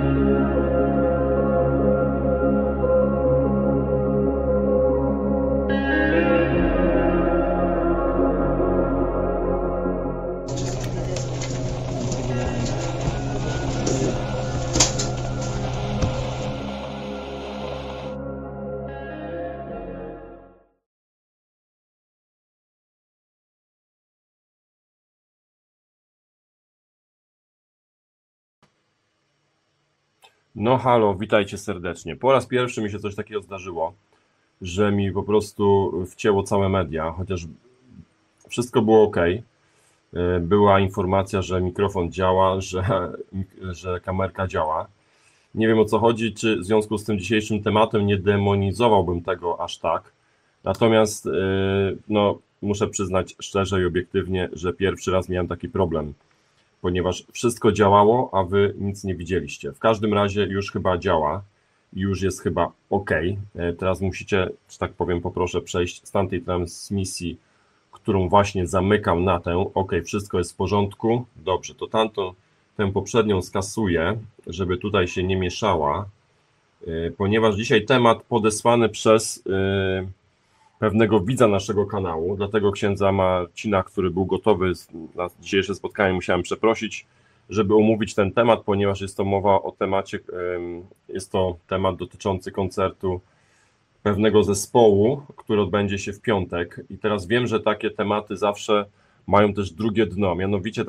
No halo, witajcie serdecznie. Po raz pierwszy mi się coś takiego zdarzyło, że mi po prostu wcięło całe media, chociaż wszystko było ok. Była informacja, że mikrofon działa, że kamerka działa. Nie wiem o co chodzi, czy w związku z tym dzisiejszym tematem nie demonizowałbym tego aż tak. Natomiast no, muszę przyznać szczerze i obiektywnie, że pierwszy raz miałem taki problem, ponieważ wszystko działało, a wy nic nie widzieliście. W każdym razie już chyba działa, już jest chyba ok. Teraz musicie, że tak powiem, poproszę przejść z tamtej transmisji, którą właśnie zamykam na tę. Ok, wszystko jest w porządku. Dobrze, to tę poprzednią skasuję, żeby tutaj się nie mieszała, ponieważ dzisiaj temat podesłany przez pewnego widza naszego kanału, dlatego księdza Marcina, który był gotowy na dzisiejsze spotkanie, musiałem przeprosić, żeby omówić ten temat, ponieważ jest to mowa o temacie, jest to temat dotyczący koncertu pewnego zespołu, który odbędzie się w piątek. I teraz wiem, że takie tematy zawsze mają też drugie dno, mianowicie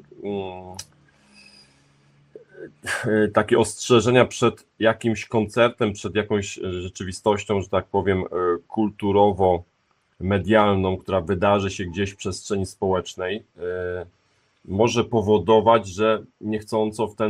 takie ostrzeżenia przed jakimś koncertem, przed jakąś rzeczywistością, że tak powiem, kulturowo-medialną, która wydarzy się gdzieś w przestrzeni społecznej, może powodować, że niechcąco w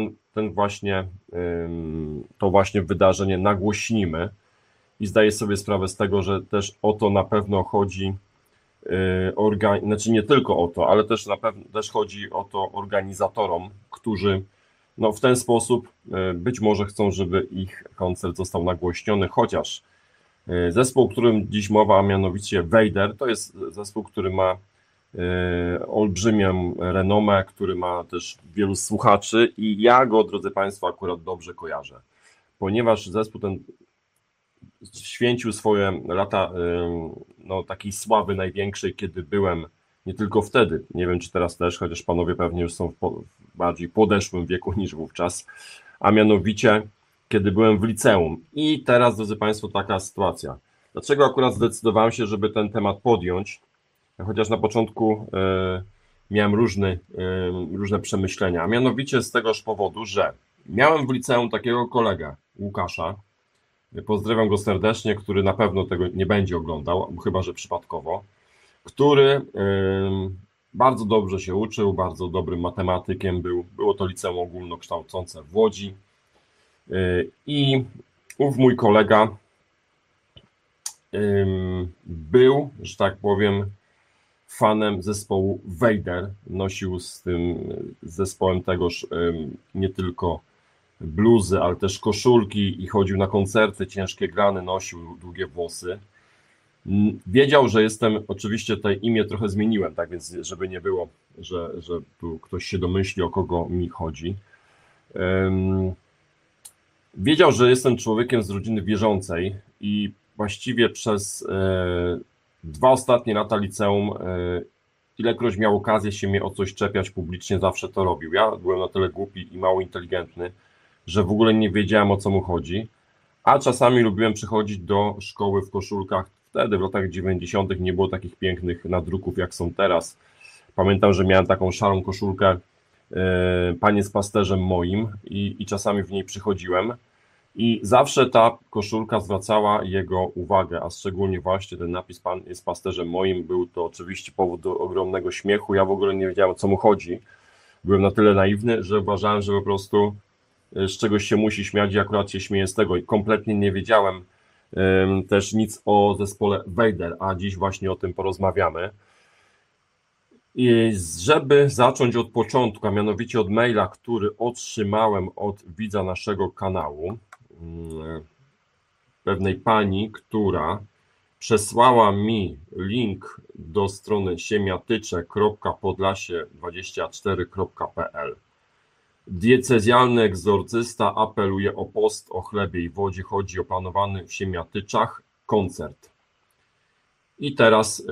to właśnie wydarzenie nagłośnimy i zdaję sobie sprawę z tego, że też o to na pewno chodzi, znaczy nie tylko o to, ale też na pewno też chodzi o to organizatorom, którzy no w ten sposób być może chcą, żeby ich koncert został nagłośniony, chociaż zespół, o którym dziś mowa, a mianowicie Vader, to jest zespół, który ma olbrzymią renomę, który ma też wielu słuchaczy i ja go, drodzy Państwo, akurat dobrze kojarzę, ponieważ zespół ten święcił swoje lata no, takiej sławy największej, kiedy byłem, nie tylko wtedy, nie wiem czy teraz też, chociaż panowie pewnie już są w bardziej podeszłym wieku niż wówczas, a mianowicie kiedy byłem w liceum. I teraz, drodzy Państwo, taka sytuacja. Dlaczego akurat zdecydowałem się, żeby ten temat podjąć? Chociaż na początku miałem różne przemyślenia, a mianowicie z tegoż powodu, że miałem w liceum takiego kolegę, Łukasza, pozdrawiam go serdecznie, który na pewno tego nie będzie oglądał, chyba że przypadkowo, który bardzo dobrze się uczył, bardzo dobrym matematykiem był. Było to liceum ogólnokształcące w Łodzi i ów mój kolega był, że tak powiem, fanem zespołu Vader. Nosił z tym zespołem tegoż nie tylko bluzy, ale też koszulki i chodził na koncerty, ciężkie grany nosił, długie włosy. Wiedział, że jestem, oczywiście tutaj imię trochę zmieniłem, tak więc żeby nie było, że tu ktoś się domyśli, o kogo mi chodzi. Wiedział, że jestem człowiekiem z rodziny wierzącej i właściwie przez 2 ostatnie lata liceum, ilekroć miał okazję się mnie o coś czepiać publicznie, zawsze to robił. Ja byłem na tyle głupi i mało inteligentny, że w ogóle nie wiedziałem, o co mu chodzi, a czasami lubiłem przychodzić do szkoły w koszulkach. Wtedy w latach 90. nie było takich pięknych nadruków, jak są teraz. Pamiętam, że miałem taką szarą koszulkę Panie z pasterzem moim i czasami w niej przychodziłem i zawsze ta koszulka zwracała jego uwagę, a szczególnie właśnie ten napis Pan jest pasterzem moim. Był to oczywiście powód do ogromnego śmiechu. Ja w ogóle nie wiedziałem, o co mu chodzi. Byłem na tyle naiwny, że uważałem, że po prostu z czegoś się musi śmiać i akurat się śmieję z tego i kompletnie nie wiedziałem też nic o zespole Vader, a dziś właśnie o tym porozmawiamy. I żeby zacząć od początku, a mianowicie od maila, który otrzymałem od widza naszego kanału, pewnej pani, która przesłała mi link do strony siemiatycze.podlasie24.pl. Diecezjalny egzorcysta apeluje o post, o chlebie i wodzie. Chodzi o planowany w Siemiatyczach koncert. I teraz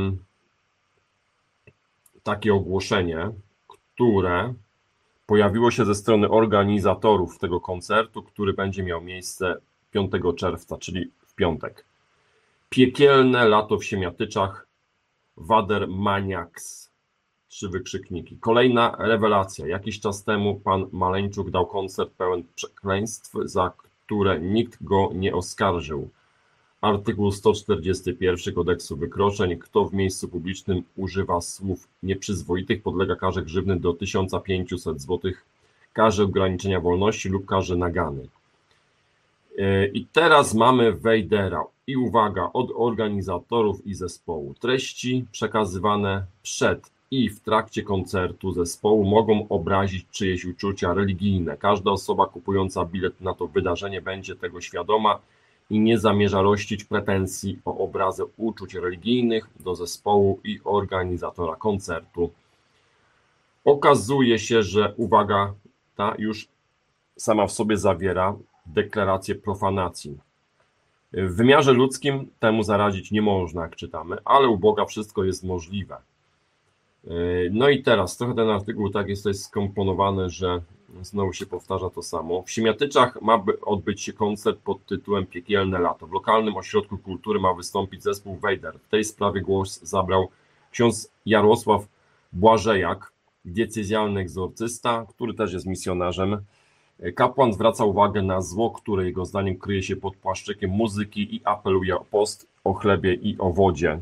takie ogłoszenie, które pojawiło się ze strony organizatorów tego koncertu, który będzie miał miejsce 5 czerwca, czyli w piątek. Piekielne lato w Siemiatyczach, Wader Maniacs, 3 wykrzykniki. Kolejna rewelacja. Jakiś czas temu pan Maleńczuk dał koncert pełen przekleństw, za które nikt go nie oskarżył. Artykuł 141 Kodeksu Wykroczeń. Kto w miejscu publicznym używa słów nieprzyzwoitych, podlega karze grzywny do 1500 zł, karze ograniczenia wolności lub karze nagany. I teraz mamy Wejdera. I uwaga, od organizatorów i zespołu. Treści przekazywane przed i w trakcie koncertu zespołu mogą obrazić czyjeś uczucia religijne. Każda osoba kupująca bilet na to wydarzenie będzie tego świadoma i nie zamierza rościć pretensji o obrazę uczuć religijnych do zespołu i organizatora koncertu. Okazuje się, że uwaga ta już sama w sobie zawiera deklarację profanacji. W wymiarze ludzkim temu zaradzić nie można, jak czytamy, ale u Boga wszystko jest możliwe. No i teraz trochę ten artykuł tak jest tutaj skomponowany, że znowu się powtarza to samo. W Siemiatyczach ma odbyć się koncert pod tytułem Piekielne lato. W lokalnym ośrodku kultury ma wystąpić zespół Wejder. W tej sprawie głos zabrał ksiądz Jarosław Błażejak, diecezjalny egzorcysta, który też jest misjonarzem. Kapłan zwraca uwagę na zło, które jego zdaniem kryje się pod płaszczykiem muzyki i apeluje o post, o chlebie i o wodzie.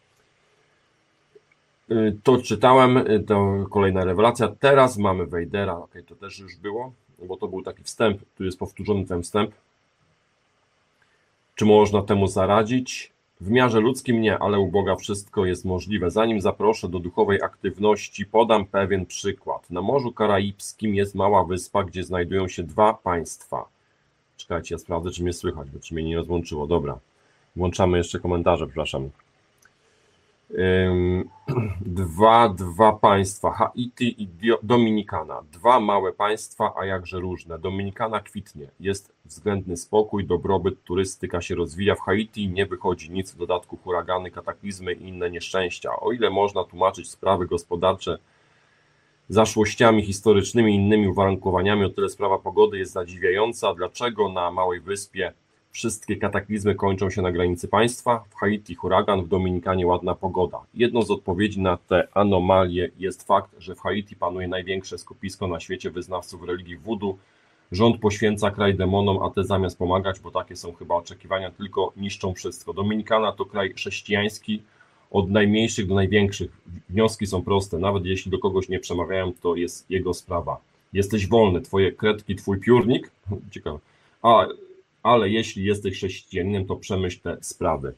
To czytałem, to kolejna rewelacja. Teraz mamy Wejdera, okej, to też już było, bo to był taki wstęp, tu jest powtórzony ten wstęp. Czy można temu zaradzić? W wymiarze ludzkim nie, ale u Boga wszystko jest możliwe. Zanim zaproszę do duchowej aktywności, podam pewien przykład. Na Morzu Karaibskim jest mała wyspa, gdzie znajdują się 2 państwa. Czekajcie, ja sprawdzę, czy mnie słychać, bo czy mnie nie rozłączyło. Dobra, włączamy jeszcze komentarze, przepraszam. Dwa państwa, Haiti i Dominikana. 2 małe państwa, a jakże różne. Dominikana kwitnie, jest względny spokój, dobrobyt, turystyka się rozwija. W Haiti nie wychodzi nic, w dodatku huragany, kataklizmy i inne nieszczęścia. O ile można tłumaczyć sprawy gospodarcze zaszłościami historycznymi i innymi uwarunkowaniami, o tyle sprawa pogody jest zadziwiająca. Dlaczego na małej wyspie wszystkie kataklizmy kończą się na granicy państwa? W Haiti huragan, w Dominikanie ładna pogoda. Jedną z odpowiedzi na te anomalie jest fakt, że w Haiti panuje największe skupisko na świecie wyznawców religii voodoo. Rząd poświęca kraj demonom, a te zamiast pomagać, bo takie są chyba oczekiwania, tylko niszczą wszystko. Dominikana to kraj chrześcijański, od najmniejszych do największych. Wnioski są proste, nawet jeśli do kogoś nie przemawiają, to jest jego sprawa. Jesteś wolny, twoje kredki, twój piórnik, ciekawe, ale jeśli jesteś chrześcijaninem, to przemyśl te sprawy.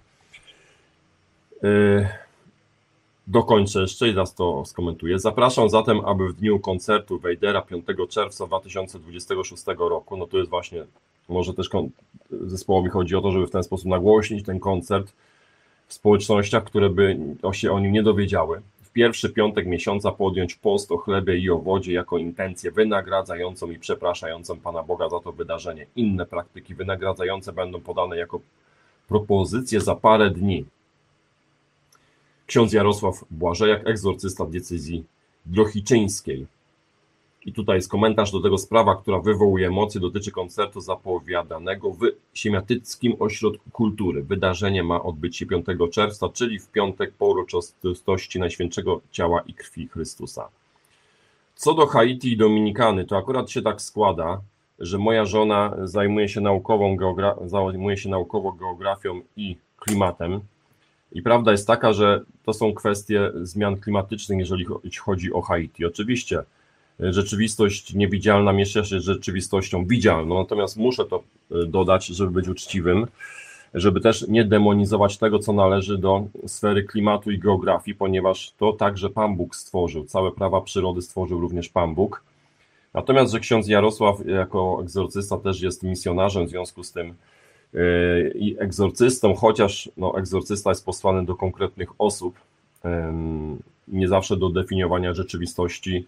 Dokończę jeszcze i raz to skomentuję. Zapraszam zatem, aby w dniu koncertu Wejdera 5 czerwca 2026 roku, no to jest właśnie, może też zespołowi chodzi o to, żeby w ten sposób nagłośnić ten koncert w społecznościach, które by się o nim nie dowiedziały. W pierwszy piątek miesiąca podjąć post o chlebie i o wodzie jako intencję wynagradzającą i przepraszającą Pana Boga za to wydarzenie. Inne praktyki wynagradzające będą podane jako propozycje za parę dni. Ksiądz Jarosław Błażejak, egzorcysta diecezji drohiczyńskiej. I tutaj jest komentarz do tego sprawa, która wywołuje emocje, dotyczy koncertu zapowiadanego w Siemiatyckim Ośrodku Kultury. Wydarzenie ma odbyć się 5 czerwca, czyli w piątek po uroczystości Najświętszego Ciała i Krwi Chrystusa. Co do Haiti i Dominikany, to akurat się tak składa, że moja żona zajmuje się naukowo geografią i klimatem. I prawda jest taka, że to są kwestie zmian klimatycznych, jeżeli chodzi o Haiti. Oczywiście rzeczywistość niewidzialna miesza się z rzeczywistością widzialną, natomiast muszę to dodać, żeby być uczciwym, żeby też nie demonizować tego, co należy do sfery klimatu i geografii, ponieważ to także Pan Bóg stworzył, całe prawa przyrody stworzył również Pan Bóg. Natomiast, że ksiądz Jarosław jako egzorcysta też jest misjonarzem, w związku z tym i egzorcystą, chociaż egzorcysta jest posłany do konkretnych osób, nie zawsze do definiowania rzeczywistości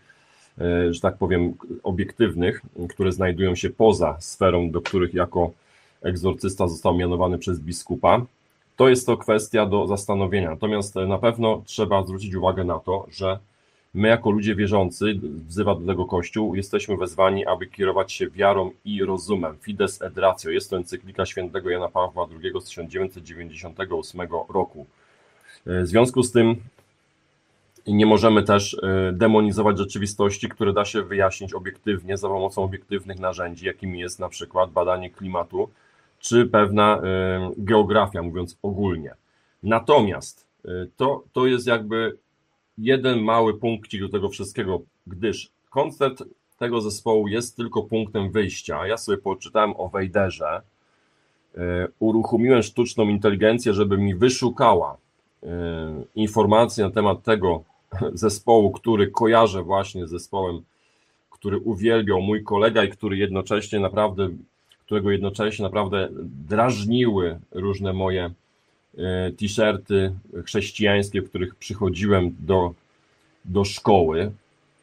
że tak powiem, obiektywnych, które znajdują się poza sferą, do których jako egzorcysta został mianowany przez biskupa, to jest to kwestia do zastanowienia. Natomiast na pewno trzeba zwrócić uwagę na to, że my jako ludzie wierzący, wzywa do tego Kościół, jesteśmy wezwani, aby kierować się wiarą i rozumem. Fides et ratio. Jest to encyklika świętego Jana Pawła II z 1998 roku. W związku z tym nie możemy też demonizować rzeczywistości, które da się wyjaśnić obiektywnie za pomocą obiektywnych narzędzi, jakimi jest na przykład badanie klimatu, czy pewna geografia, mówiąc ogólnie. Natomiast to jest jakby jeden mały punkcik do tego wszystkiego, gdyż koncert tego zespołu jest tylko punktem wyjścia. Ja sobie poczytałem o Vaderze, uruchomiłem sztuczną inteligencję, żeby mi wyszukała informacje na temat tego zespołu, który kojarzę właśnie z zespołem, który uwielbiał mój kolega i którego jednocześnie naprawdę drażniły różne moje t-shirty chrześcijańskie, w których przychodziłem do szkoły.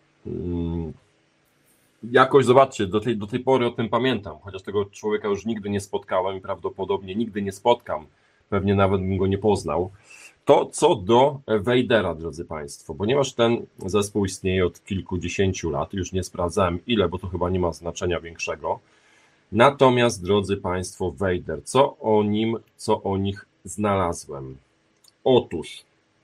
Jakoś, zobaczcie, do tej pory o tym pamiętam, chociaż tego człowieka już nigdy nie spotkałem i prawdopodobnie nigdy nie spotkam, pewnie nawet bym go nie poznał. To co do Vadera, drodzy Państwo, ponieważ ten zespół istnieje od kilkudziesięciu lat, już nie sprawdzałem ile, bo to chyba nie ma znaczenia większego. Natomiast, drodzy Państwo, Vader, co o nich znalazłem? Otóż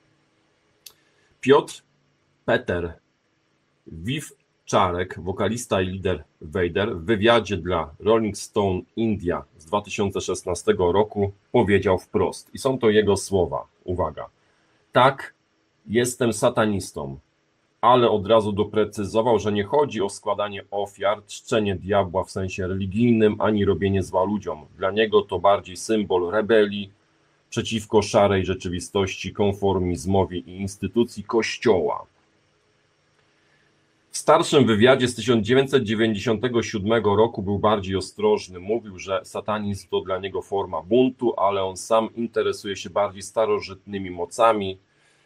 Peter Wiwczarek, wokalista i lider Vader, w wywiadzie dla Rolling Stone India z 2016 roku powiedział wprost, i są to jego słowa, uwaga: tak, jestem satanistą, ale od razu doprecyzował, że nie chodzi o składanie ofiar, czczenie diabła w sensie religijnym, ani robienie zła ludziom. Dla niego to bardziej symbol rebelii przeciwko szarej rzeczywistości, konformizmowi i instytucji Kościoła. W starszym wywiadzie z 1997 roku był bardziej ostrożny. Mówił, że satanizm to dla niego forma buntu, ale on sam interesuje się bardziej starożytnymi mocami,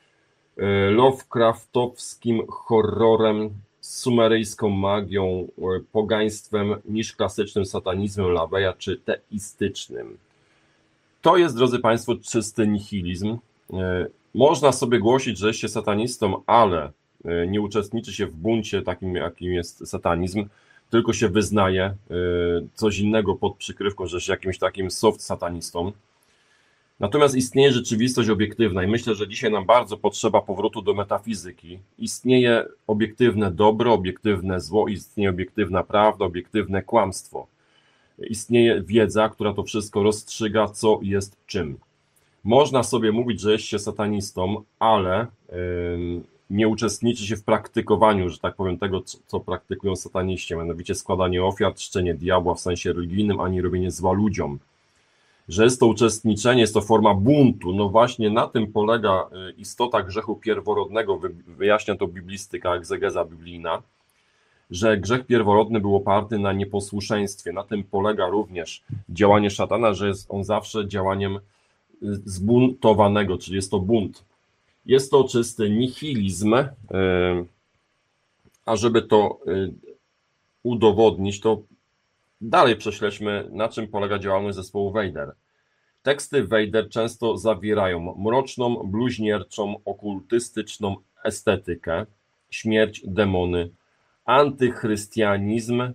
Lovecraftowskim horrorem, sumeryjską magią, pogaństwem niż klasycznym satanizmem Laveya czy teistycznym. To jest, drodzy Państwo, czysty nihilizm. Można sobie głosić, że jesteście satanistą, ale nie uczestniczy się w buncie takim, jakim jest satanizm, tylko się wyznaje coś innego pod przykrywką, że jest jakimś takim soft satanistą. Natomiast istnieje rzeczywistość obiektywna i myślę, że dzisiaj nam bardzo potrzeba powrotu do metafizyki. Istnieje obiektywne dobro, obiektywne zło, istnieje obiektywna prawda, obiektywne kłamstwo. Istnieje wiedza, która to wszystko rozstrzyga, co jest czym. Można sobie mówić, że jest się satanistą, ale nie uczestniczy się w praktykowaniu, że tak powiem, tego, co praktykują sataniści, mianowicie składanie ofiar, czczenie diabła w sensie religijnym, ani robienie zła ludziom. Że jest to uczestniczenie, jest to forma buntu. No właśnie na tym polega istota grzechu pierworodnego, wyjaśnia to biblistyka, egzegeza biblijna, że grzech pierworodny był oparty na nieposłuszeństwie. Na tym polega również działanie szatana, że jest on zawsze działaniem zbuntowanego, czyli jest to bunt. Jest to czysty nihilizm, a żeby to udowodnić, to dalej prześledźmy, na czym polega działalność zespołu Vader. Teksty Vader często zawierają mroczną, bluźnierczą, okultystyczną estetykę, śmierć, demony, antychrystianizm,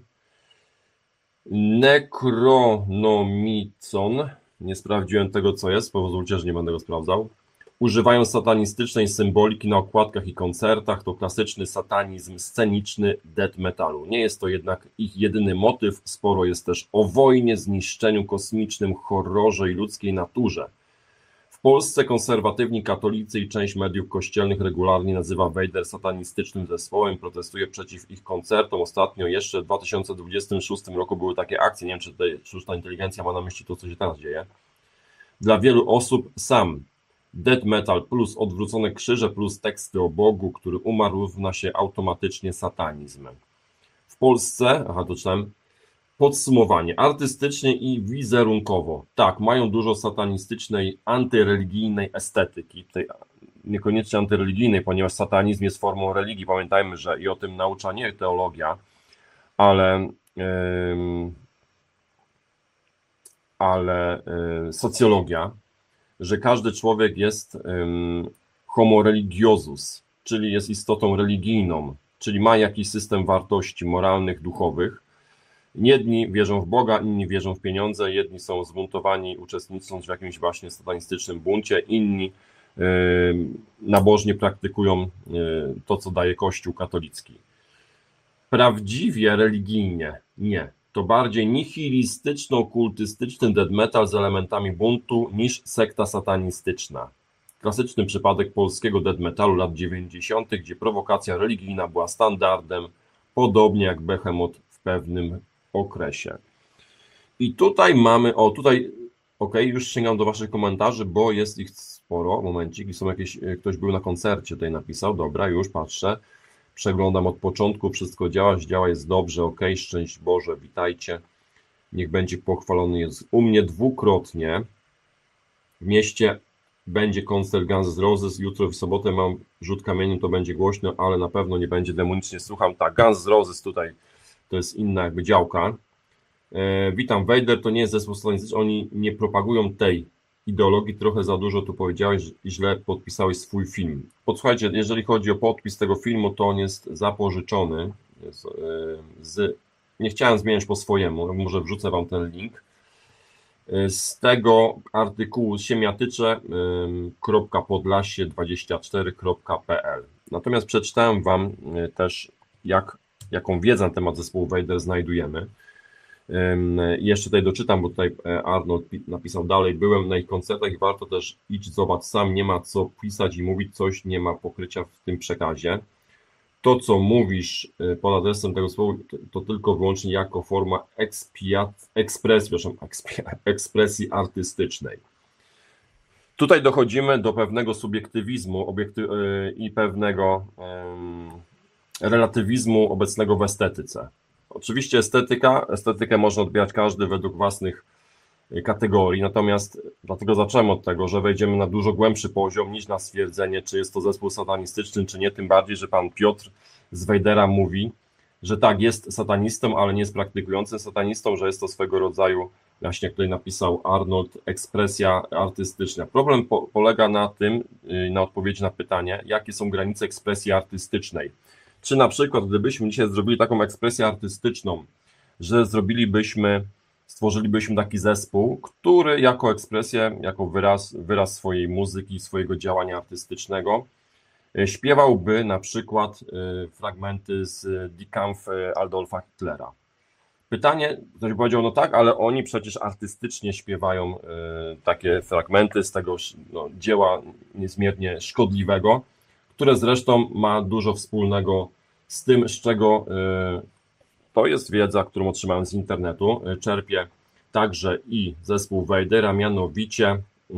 nekronomicon, nie sprawdziłem tego, co jest, pozwólcie, że nie będę go sprawdzał. Używają satanistycznej symboliki na okładkach i koncertach, to klasyczny satanizm sceniczny death metalu. Nie jest to jednak ich jedyny motyw, sporo jest też o wojnie, zniszczeniu kosmicznym, horrorze i ludzkiej naturze. W Polsce konserwatywni katolicy i część mediów kościelnych regularnie nazywa Vader satanistycznym zespołem, protestuje przeciw ich koncertom. Ostatnio jeszcze w 2026 roku były takie akcje, nie wiem, czy tutaj sztuczna inteligencja ma na myśli to, co się teraz dzieje. Dla wielu osób sam death metal plus odwrócone krzyże plus teksty o Bogu, który umarł, równa się automatycznie satanizm. W Polsce, to czytałem, podsumowanie, artystycznie i wizerunkowo, tak, mają dużo satanistycznej, antyreligijnej estetyki. Tutaj niekoniecznie antyreligijnej, ponieważ satanizm jest formą religii. Pamiętajmy, że i o tym naucza nie teologia, ale, socjologia, że każdy człowiek jest homo religiosus, czyli jest istotą religijną, czyli ma jakiś system wartości moralnych, duchowych. Jedni wierzą w Boga, inni wierzą w pieniądze, jedni są zbuntowani, uczestnicząc w jakimś właśnie satanistycznym buncie, inni nabożnie praktykują to, co daje Kościół katolicki. Prawdziwie religijnie nie. To bardziej nihilistyczno-kultystyczny death metal z elementami buntu niż sekta satanistyczna. Klasyczny przypadek polskiego death metalu lat 90., gdzie prowokacja religijna była standardem, podobnie jak Behemoth w pewnym okresie. I tutaj mamy, już sięgam do waszych komentarzy, bo jest ich sporo, momencik, i są jakieś, ktoś był na koncercie, tutaj napisał, dobra, już patrzę, przeglądam od początku, wszystko działa, jest dobrze, szczęść Boże, witajcie, niech będzie pochwalony Jezus. U mnie dwukrotnie w mieście będzie koncert Guns N' Roses, jutro w sobotę mam rzut kamieniem, to będzie głośno, ale na pewno nie będzie demonicznie, słucham, tak, Guns N' Roses tutaj, to jest inna jakby działka. Witam, Vader to nie jest zespół satanistyczny, oni nie propagują tej ideologii, trochę za dużo tu powiedziałeś i źle podpisałeś swój film. Posłuchajcie, jeżeli chodzi o podpis tego filmu, to on jest zapożyczony nie chciałem zmieniać po swojemu, może wrzucę wam ten link, z tego artykułu siemiatycze.podlasie24.pl. Natomiast przeczytałem wam też, jaką wiedzę na temat zespołu Vader znajdujemy. Jeszcze tutaj doczytam, bo tutaj Arnold napisał dalej, byłem na ich koncertach i warto też idź, zobacz sam, nie ma co pisać i mówić coś, nie ma pokrycia w tym przekazie. To, co mówisz pod adresem tego zespołu, to tylko wyłącznie jako forma ekspresji artystycznej. Tutaj dochodzimy do pewnego subiektywizmu i pewnego relatywizmu obecnego w estetyce. Oczywiście estetykę można odbierać każdy według własnych kategorii, natomiast dlatego zacząłem od tego, że wejdziemy na dużo głębszy poziom niż na stwierdzenie, czy jest to zespół satanistyczny, czy nie, tym bardziej, że pan Piotr z Wejdera mówi, że tak, jest satanistą, ale nie jest praktykującym satanistą, że jest to swego rodzaju, właśnie jak tutaj napisał Arnold, ekspresja artystyczna. Problem polega na tym, na odpowiedzi na pytanie, jakie są granice ekspresji artystycznej. Czy na przykład, gdybyśmy dzisiaj zrobili taką ekspresję artystyczną, że stworzylibyśmy taki zespół, który jako ekspresję, jako wyraz swojej muzyki, swojego działania artystycznego śpiewałby na przykład fragmenty z Die Kampf Adolfa Hitlera. Pytanie, ktoś powiedział, no tak, ale oni przecież artystycznie śpiewają takie fragmenty z tego dzieła niezmiernie szkodliwego, które zresztą ma dużo wspólnego z tym, z czego to jest wiedza, którą otrzymałem z internetu. Czerpię także i zespół Wejdera, mianowicie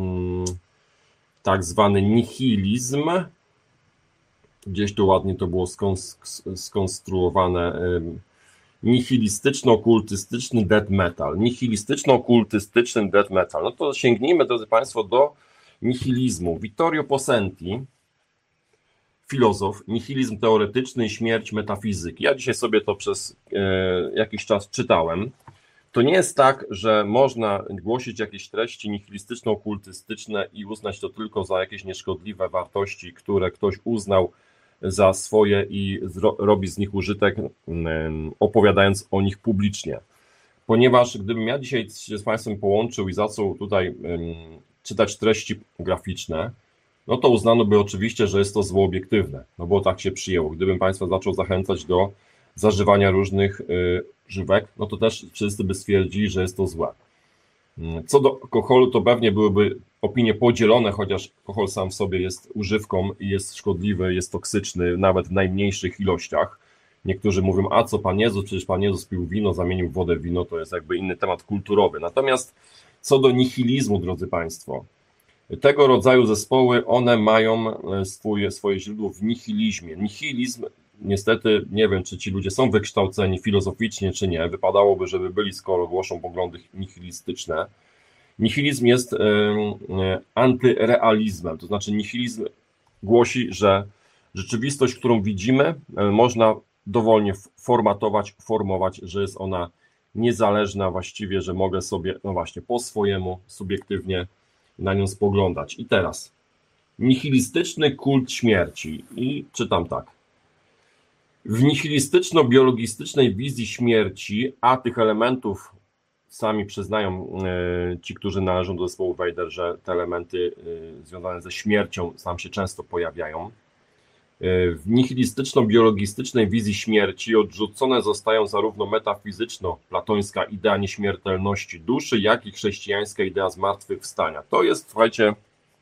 tak zwany nihilizm. Gdzieś tu ładnie to było skonstruowane. Nihilistyczno-okultystyczny death metal. Nihilistyczno-okultystyczny death metal. No to sięgnijmy, drodzy Państwo, do nihilizmu. Vittorio Possenti, filozof, nihilizm teoretyczny i śmierć metafizyki. Ja dzisiaj sobie to przez jakiś czas czytałem. To nie jest tak, że można głosić jakieś treści nihilistyczno-okultystyczne i uznać to tylko za jakieś nieszkodliwe wartości, które ktoś uznał za swoje i robi z nich użytek, opowiadając o nich publicznie. Ponieważ gdybym ja dzisiaj się z Państwem połączył i zaczął tutaj czytać treści graficzne, no to uznano by oczywiście, że jest to zło obiektywne, no bo tak się przyjęło. Gdybym Państwa zaczął zachęcać do zażywania różnych żywek, no to też wszyscy by stwierdzili, że jest to złe. Co do alkoholu, to pewnie byłyby opinie podzielone, chociaż alkohol sam w sobie jest używką i jest szkodliwy, jest toksyczny, nawet w najmniejszych ilościach. Niektórzy mówią, a co Pan Jezus, przecież Pan Jezus pił wino, zamienił wodę w wino, to jest jakby inny temat kulturowy. Natomiast co do nihilizmu, drodzy Państwo, tego rodzaju zespoły, one mają swoje źródło w nihilizmie. Nihilizm, niestety, nie wiem, czy ci ludzie są wykształceni filozoficznie, czy nie. Wypadałoby, żeby byli, skoro głoszą poglądy nihilistyczne. Nihilizm jest antyrealizmem, to znaczy nihilizm głosi, że rzeczywistość, którą widzimy, można dowolnie formować, że jest ona niezależna właściwie, że mogę sobie, no właśnie, po swojemu, subiektywnie na nią spoglądać. I teraz nihilistyczny kult śmierci. I czytam tak. W nihilistyczno-biologistycznej wizji śmierci, a tych elementów sami przyznają ci, którzy należą do zespołu Weidel, że te elementy związane ze śmiercią tam się często pojawiają. W nihilistyczno-biologistycznej wizji śmierci odrzucone zostają zarówno metafizyczno-platońska idea nieśmiertelności duszy, jak i chrześcijańska idea zmartwychwstania. To jest, słuchajcie,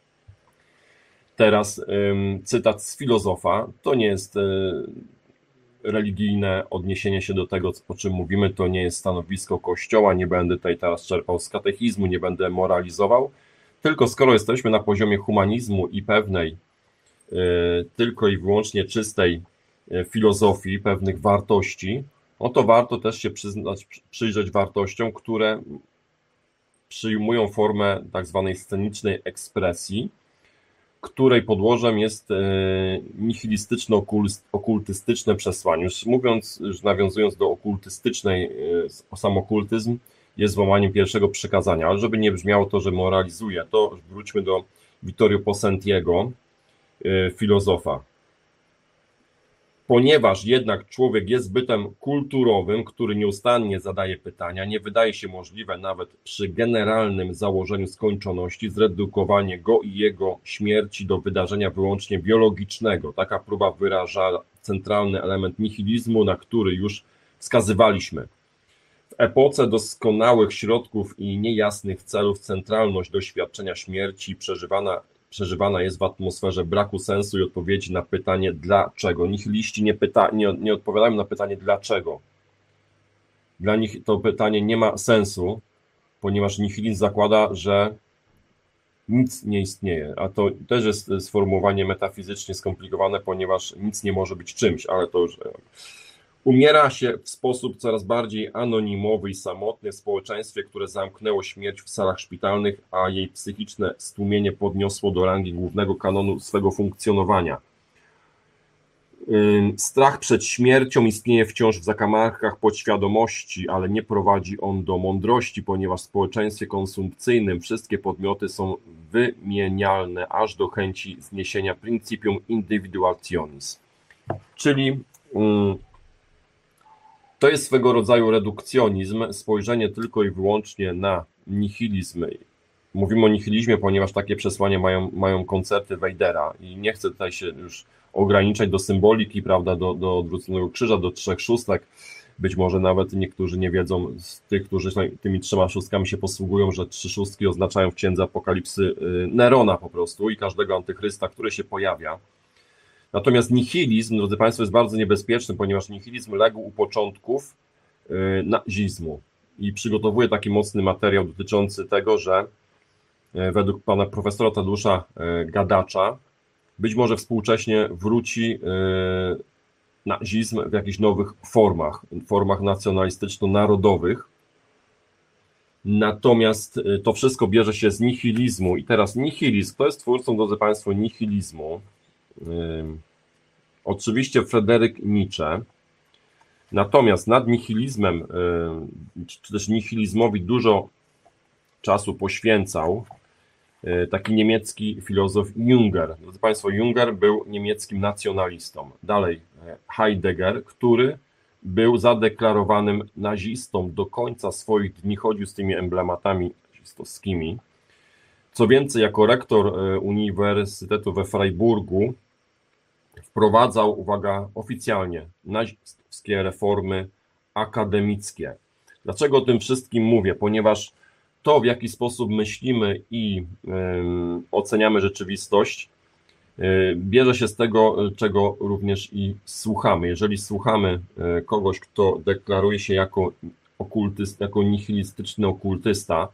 teraz cytat z filozofa. To nie jest religijne odniesienie się do tego, o czym mówimy, to nie jest stanowisko Kościoła, nie będę tutaj teraz czerpał z katechizmu, nie będę moralizował, tylko skoro jesteśmy na poziomie humanizmu i pewnej tylko i wyłącznie czystej filozofii, pewnych wartości, no to warto też się przyjrzeć wartościom, które przyjmują formę tak zwanej scenicznej ekspresji, której podłożem jest nihilistyczno-okultystyczne przesłanie. Już nawiązując do okultystycznej, sam okultyzm jest złamaniem pierwszego przykazania, ale żeby nie brzmiało to, że moralizuje, to wróćmy do Vittorio Possentiego, filozofa. Ponieważ jednak człowiek jest bytem kulturowym, który nieustannie zadaje pytania, nie wydaje się możliwe nawet przy generalnym założeniu skończoności zredukowanie go i jego śmierci do wydarzenia wyłącznie biologicznego. Taka próba wyraża centralny element nihilizmu, na który już wskazywaliśmy. W epoce doskonałych środków i niejasnych celów centralność doświadczenia śmierci przeżywana jest w atmosferze braku sensu i odpowiedzi na pytanie dlaczego. Nihiliści nie odpowiadają na pytanie dlaczego. Dla nich to pytanie nie ma sensu, ponieważ nihilizm zakłada, że nic nie istnieje, a to też jest sformułowanie metafizycznie skomplikowane, ponieważ nic nie może być czymś, ale to już... Umiera się w sposób coraz bardziej anonimowy i samotny w społeczeństwie, które zamknęło śmierć w salach szpitalnych, a jej psychiczne stłumienie podniosło do rangi głównego kanonu swego funkcjonowania. Strach przed śmiercią istnieje wciąż w zakamarkach podświadomości, ale nie prowadzi on do mądrości, ponieważ w społeczeństwie konsumpcyjnym wszystkie podmioty są wymienialne aż do chęci zniesienia principium individuationis. Czyli to jest swego rodzaju redukcjonizm, spojrzenie tylko i wyłącznie na nihilizm. Mówimy o nihilizmie, ponieważ takie przesłania mają koncerty Weidera i nie chcę tutaj się już ograniczać do symboliki, prawda, do odwróconego krzyża, do trzech szóstek. Być może nawet niektórzy nie wiedzą z tych, którzy tymi trzema szóstkami się posługują, że trzy szóstki oznaczają w księdze Apokalipsy Nerona po prostu i każdego antychrysta, który się pojawia. Natomiast nihilizm, drodzy Państwo, jest bardzo niebezpieczny, ponieważ nihilizm legł u początków nazizmu i przygotowuje taki mocny materiał dotyczący tego, że według pana profesora Tadeusza Gadacza być może współcześnie wróci nazizm w jakichś nowych formach nacjonalistyczno-narodowych. Natomiast to wszystko bierze się z nihilizmu i teraz nihilizm, kto jest twórcą, drodzy Państwo, nihilizmu? Oczywiście Fryderyk Nietzsche, natomiast nad nihilizmem, czy też nihilizmowi dużo czasu poświęcał taki niemiecki filozof Junger. Drodzy Państwo, Junger był niemieckim nacjonalistą. Dalej Heidegger, który był zadeklarowanym nazistą do końca swoich dni, chodził z tymi emblematami nazistowskimi. Co więcej, jako rektor Uniwersytetu we Freiburgu wprowadzał, uwaga, oficjalnie nazistowskie reformy akademickie. Dlaczego o tym wszystkim mówię? Ponieważ to, w jaki sposób myślimy i oceniamy rzeczywistość, bierze się z tego, czego również i słuchamy. Jeżeli słuchamy kogoś, kto deklaruje się jako jako nihilistyczny okultysta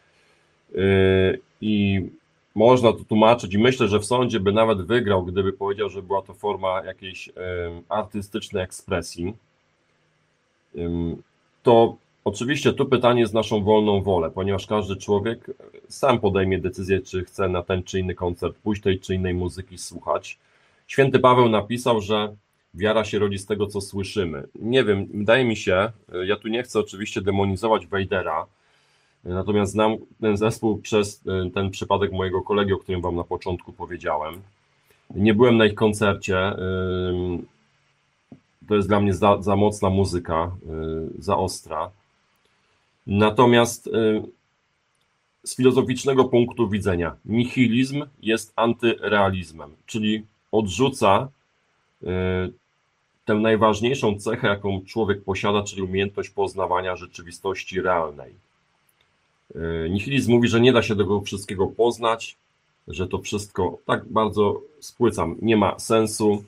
i można to tłumaczyć i myślę, że w sądzie by nawet wygrał, gdyby powiedział, że była to forma jakiejś artystycznej ekspresji, to Oczywiście tu pytanie jest naszą wolną wolę, ponieważ każdy człowiek sam podejmie decyzję, czy chce na ten czy inny koncert pójść, tej czy innej muzyki słuchać. Święty Paweł napisał, że wiara się rodzi z tego, co słyszymy. Nie wiem, wydaje mi się, ja tu nie chcę oczywiście demonizować Wejdera, natomiast znam ten zespół przez ten przypadek mojego kolegi, o którym wam na początku powiedziałem. Nie byłem na ich koncercie, to jest dla mnie za mocna muzyka, za ostra. Natomiast z filozoficznego punktu widzenia nihilizm jest antyrealizmem, czyli odrzuca tę najważniejszą cechę, jaką człowiek posiada, czyli umiejętność poznawania rzeczywistości realnej. Nihilizm mówi, że nie da się tego wszystkiego poznać, że to wszystko, tak bardzo spłycam, nie ma sensu.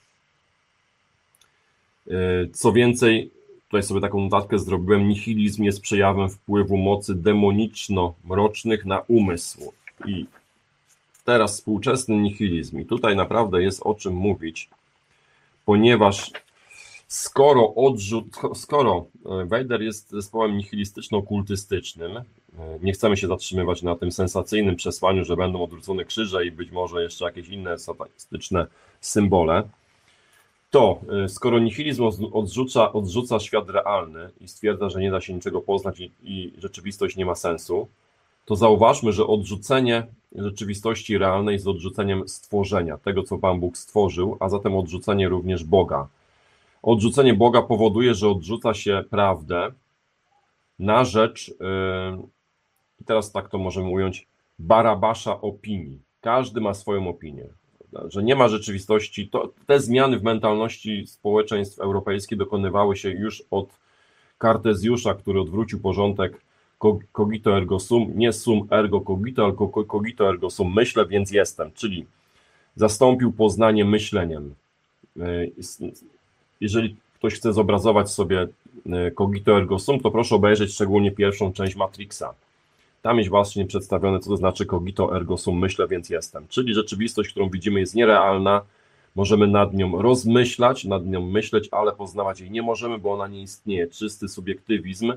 Co więcej, tutaj sobie taką notatkę zrobiłem, nihilizm jest przejawem wpływu mocy demoniczno-mrocznych na umysł. I teraz współczesny nihilizm. I tutaj naprawdę jest o czym mówić, ponieważ skoro Wejder jest zespołem nihilistyczno-kultystycznym, nie chcemy się zatrzymywać na tym sensacyjnym przesłaniu, że będą odwrócone krzyże i być może jeszcze jakieś inne satanistyczne symbole, to skoro nihilizm odrzuca świat realny i stwierdza, że nie da się niczego poznać i rzeczywistość nie ma sensu, to zauważmy, że odrzucenie rzeczywistości realnej jest odrzuceniem stworzenia, tego co Pan Bóg stworzył, a zatem odrzucenie również Boga. Odrzucenie Boga powoduje, że odrzuca się prawdę na rzecz, i teraz tak to możemy ująć, barabasza opinii. Każdy ma swoją opinię. Że nie ma rzeczywistości, te zmiany w mentalności społeczeństw europejskich dokonywały się już od Kartezjusza, który odwrócił porządek cogito ergo sum, nie sum ergo cogito, tylko cogito ergo sum, myślę, więc jestem, czyli zastąpił poznanie myśleniem. Jeżeli ktoś chce zobrazować sobie cogito ergo sum, to proszę obejrzeć szczególnie pierwszą część Matrixa. Tam jest właśnie przedstawione, co to znaczy cogito ergo sum, myślę, więc jestem. Czyli rzeczywistość, którą widzimy, jest nierealna, możemy nad nią rozmyślać, nad nią myśleć, ale poznawać jej nie możemy, bo ona nie istnieje. Czysty subiektywizm.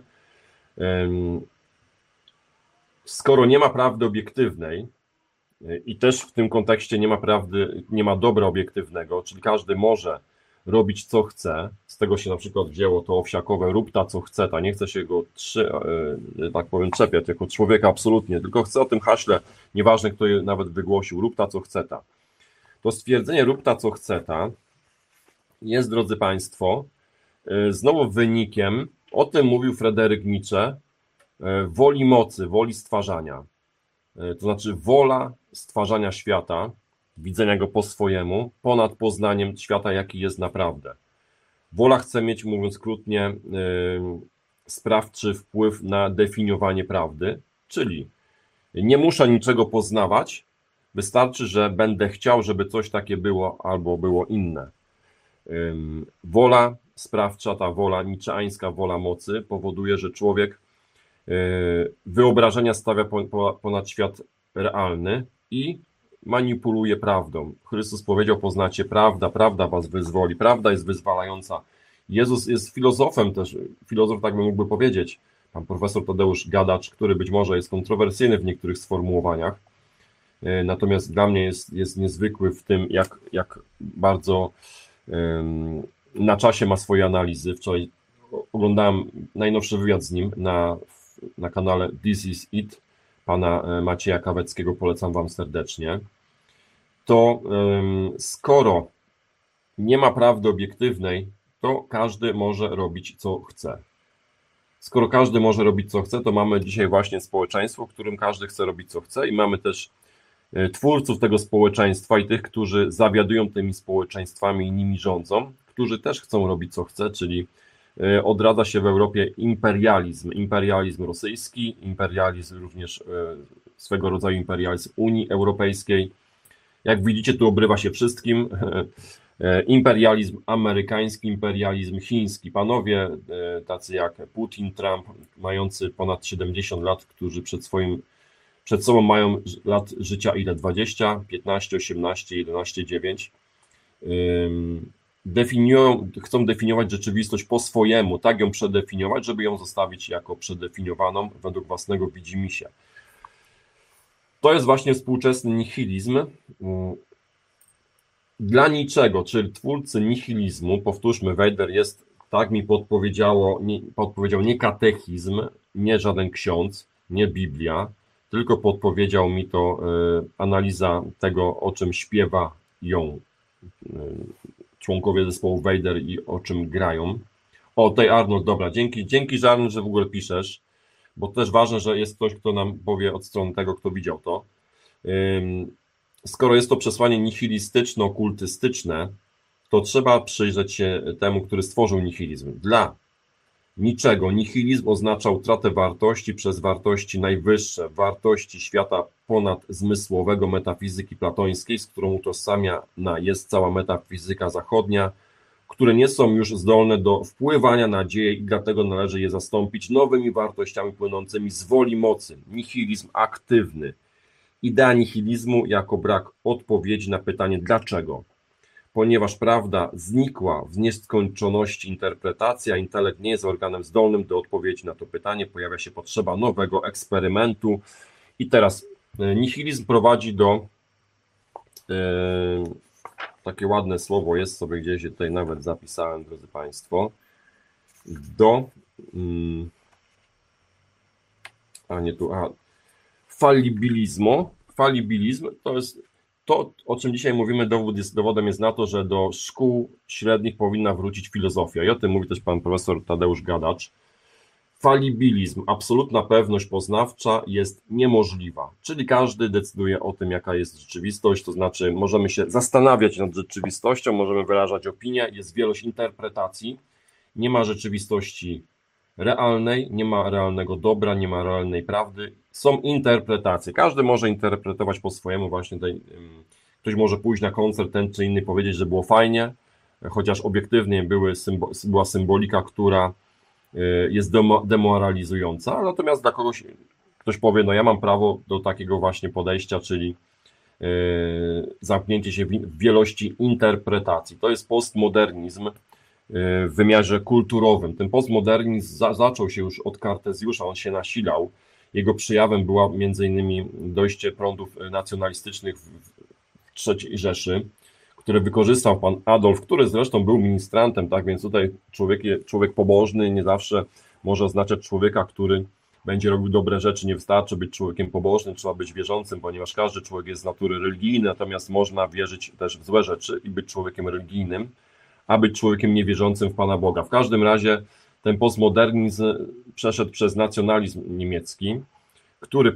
Skoro nie ma prawdy obiektywnej i też w tym kontekście nie ma prawdy, nie ma dobra obiektywnego, czyli każdy może robić co chce, z tego się na przykład wzięło to owsiakowe rób ta co chce ta, nie chce się go tak powiem czepiać jako człowieka absolutnie, tylko chce o tym haśle, nieważne kto je nawet wygłosił, rób ta co chce ta. To stwierdzenie rób ta co chce ta jest, drodzy Państwo, znowu wynikiem, o tym mówił Fryderyk Nietzsche, woli mocy, woli stwarzania. To znaczy wola stwarzania świata, widzenia go po swojemu, ponad poznaniem świata, jaki jest naprawdę. Wola chce mieć, mówiąc krótnie, sprawczy wpływ na definiowanie prawdy, czyli nie muszę niczego poznawać, wystarczy, że będę chciał, żeby coś takie było albo było inne. Wola sprawcza, ta wola, niczeańska wola mocy powoduje, że człowiek wyobrażenia stawia ponad świat realny i manipuluje prawdą. Chrystus powiedział, poznacie prawda, prawda was wyzwoli, prawda jest wyzwalająca. Jezus jest filozofem też, filozof tak by mógłby powiedzieć, pan profesor Tadeusz Gadacz, który być może jest kontrowersyjny w niektórych sformułowaniach, natomiast dla mnie jest niezwykły w tym, jak bardzo na czasie ma swoje analizy. Wczoraj oglądałem najnowszy wywiad z nim na kanale This Is It, pana Macieja Kaweckiego, polecam wam serdecznie. To skoro nie ma prawdy obiektywnej, to każdy może robić co chce. Skoro każdy może robić co chce, to mamy dzisiaj właśnie społeczeństwo, w którym każdy chce robić co chce i mamy też twórców tego społeczeństwa i tych, którzy zawiadują tymi społeczeństwami i nimi rządzą, którzy też chcą robić co chce, czyli odradza się w Europie imperializm rosyjski, imperializm również swego rodzaju imperializm Unii Europejskiej. Jak widzicie, tu obrywa się wszystkim. Imperializm amerykański, imperializm chiński. Panowie tacy jak Putin, Trump, mający ponad 70 lat, którzy przed sobą mają lat życia ile? 20, 15, 18, 11, 9. chcą definiować rzeczywistość po swojemu, tak ją przedefiniować, żeby ją zostawić jako przedefiniowaną według własnego widzimisię. To jest właśnie współczesny nihilizm. Dla niczego, czyli twórcy nihilizmu, powtórzmy, Weidner jest, tak mi podpowiedział nie katechizm, nie żaden ksiądz, nie Biblia, tylko podpowiedział mi to analiza tego, o czym śpiewa ją członkowie zespołu Weidner i o czym grają. O, tej Arnold, dobra, dzięki że Arnold, że w ogóle piszesz, bo też ważne, że jest ktoś, kto nam powie od strony tego, kto widział to. Skoro jest to przesłanie nihilistyczno-okultystyczne, to trzeba przyjrzeć się temu, który stworzył nihilizm. Dla niczego nihilizm oznacza utratę wartości przez wartości najwyższe, wartości świata ponadzmysłowego, metafizyki platońskiej, z którą utożsamiana jest cała metafizyka zachodnia, które nie są już zdolne do wpływania na dzieje i dlatego należy je zastąpić nowymi wartościami płynącymi z woli mocy. Nihilizm aktywny. Idea nihilizmu jako brak odpowiedzi na pytanie dlaczego. Ponieważ prawda znikła w nieskończoności interpretacji, a intelekt nie jest organem zdolnym do odpowiedzi na to pytanie, pojawia się potrzeba nowego eksperymentu. I teraz nihilizm prowadzi do, takie ładne słowo jest, sobie gdzieś tutaj nawet zapisałem, drodzy Państwo, Falibilizm to jest to, o czym dzisiaj mówimy, dowodem jest na to, że do szkół średnich powinna wrócić filozofia. I o tym mówi też pan profesor Tadeusz Gadacz. Falibilizm, absolutna pewność poznawcza jest niemożliwa, czyli każdy decyduje o tym, jaka jest rzeczywistość, to znaczy możemy się zastanawiać nad rzeczywistością, możemy wyrażać opinie, jest wielość interpretacji, nie ma rzeczywistości realnej, nie ma realnego dobra, nie ma realnej prawdy, są interpretacje, każdy może interpretować po swojemu, właśnie ktoś może pójść na koncert, ten czy inny powiedzieć, że było fajnie, chociaż obiektywnie była symbolika, która jest demoralizująca, natomiast dla kogoś, ktoś powie, no ja mam prawo do takiego właśnie podejścia, czyli zamknięcie się w wielości interpretacji. To jest postmodernizm w wymiarze kulturowym. Ten postmodernizm zaczął się już od Kartezjusza, on się nasilał. Jego przejawem była między innymi dojście prądów nacjonalistycznych w III Rzeszy, które wykorzystał pan Adolf, który zresztą był ministrantem, tak więc tutaj człowiek pobożny nie zawsze może oznaczać człowieka, który będzie robił dobre rzeczy. Nie wystarczy być człowiekiem pobożnym, trzeba być wierzącym, ponieważ każdy człowiek jest z natury religijny, natomiast można wierzyć też w złe rzeczy i być człowiekiem religijnym, a być człowiekiem niewierzącym w Pana Boga. W każdym razie ten postmodernizm przeszedł przez nacjonalizm niemiecki, który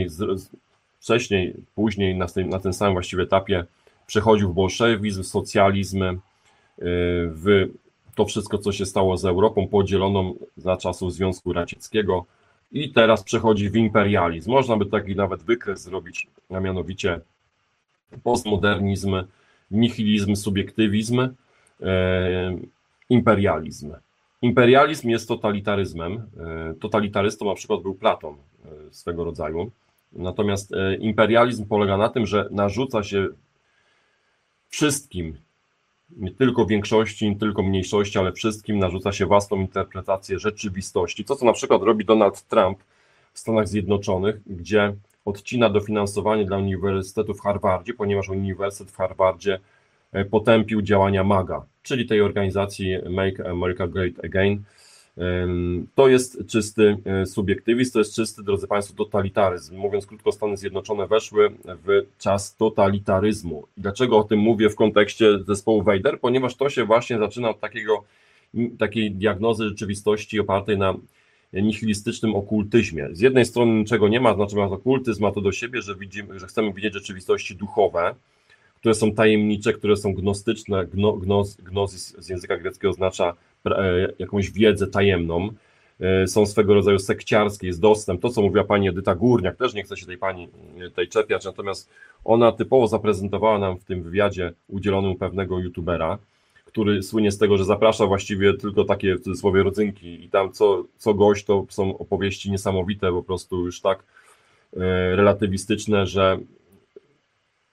później na tym samym właściwie etapie przechodził w bolszewizm, socjalizm, w to wszystko, co się stało z Europą podzieloną za czasów Związku Radzieckiego i teraz przechodzi w imperializm. Można by taki nawet wykres zrobić, a mianowicie postmodernizm, nihilizm, subiektywizm, imperializm. Imperializm jest totalitaryzmem. Totalitarystą na przykład był Platon swego rodzaju. Natomiast imperializm polega na tym, że narzuca się wszystkim, nie tylko większości, nie tylko mniejszości, ale wszystkim narzuca się własną interpretację rzeczywistości. To, co na przykład robi Donald Trump w Stanach Zjednoczonych, gdzie odcina dofinansowanie dla Uniwersytetu w Harvardzie, ponieważ Uniwersytet w Harvardzie potępił działania MAGA, czyli tej organizacji Make America Great Again. To jest czysty subiektywizm, to jest czysty, drodzy Państwo, totalitaryzm. Mówiąc krótko, Stany Zjednoczone weszły w czas totalitaryzmu. I dlaczego o tym mówię w kontekście zespołu Weidner? Ponieważ to się właśnie zaczyna od takiej diagnozy rzeczywistości opartej na nihilistycznym okultyzmie. Z jednej strony niczego nie ma, natomiast okultyzm ma to do siebie, że chcemy widzieć rzeczywistości duchowe, które są tajemnicze, które są gnostyczne. Gnosis z języka greckiego oznacza jakąś wiedzę tajemną. Są swego rodzaju sekciarskie, jest dostęp. To, co mówiła pani Edyta Górniak, też nie chcę się tej pani czepiać, natomiast ona typowo zaprezentowała nam w tym wywiadzie udzielonym pewnego youtubera, który słynie z tego, że zaprasza właściwie tylko takie w cudzysłowie rodzynki i tam co gość to są opowieści niesamowite, po prostu już tak relatywistyczne, że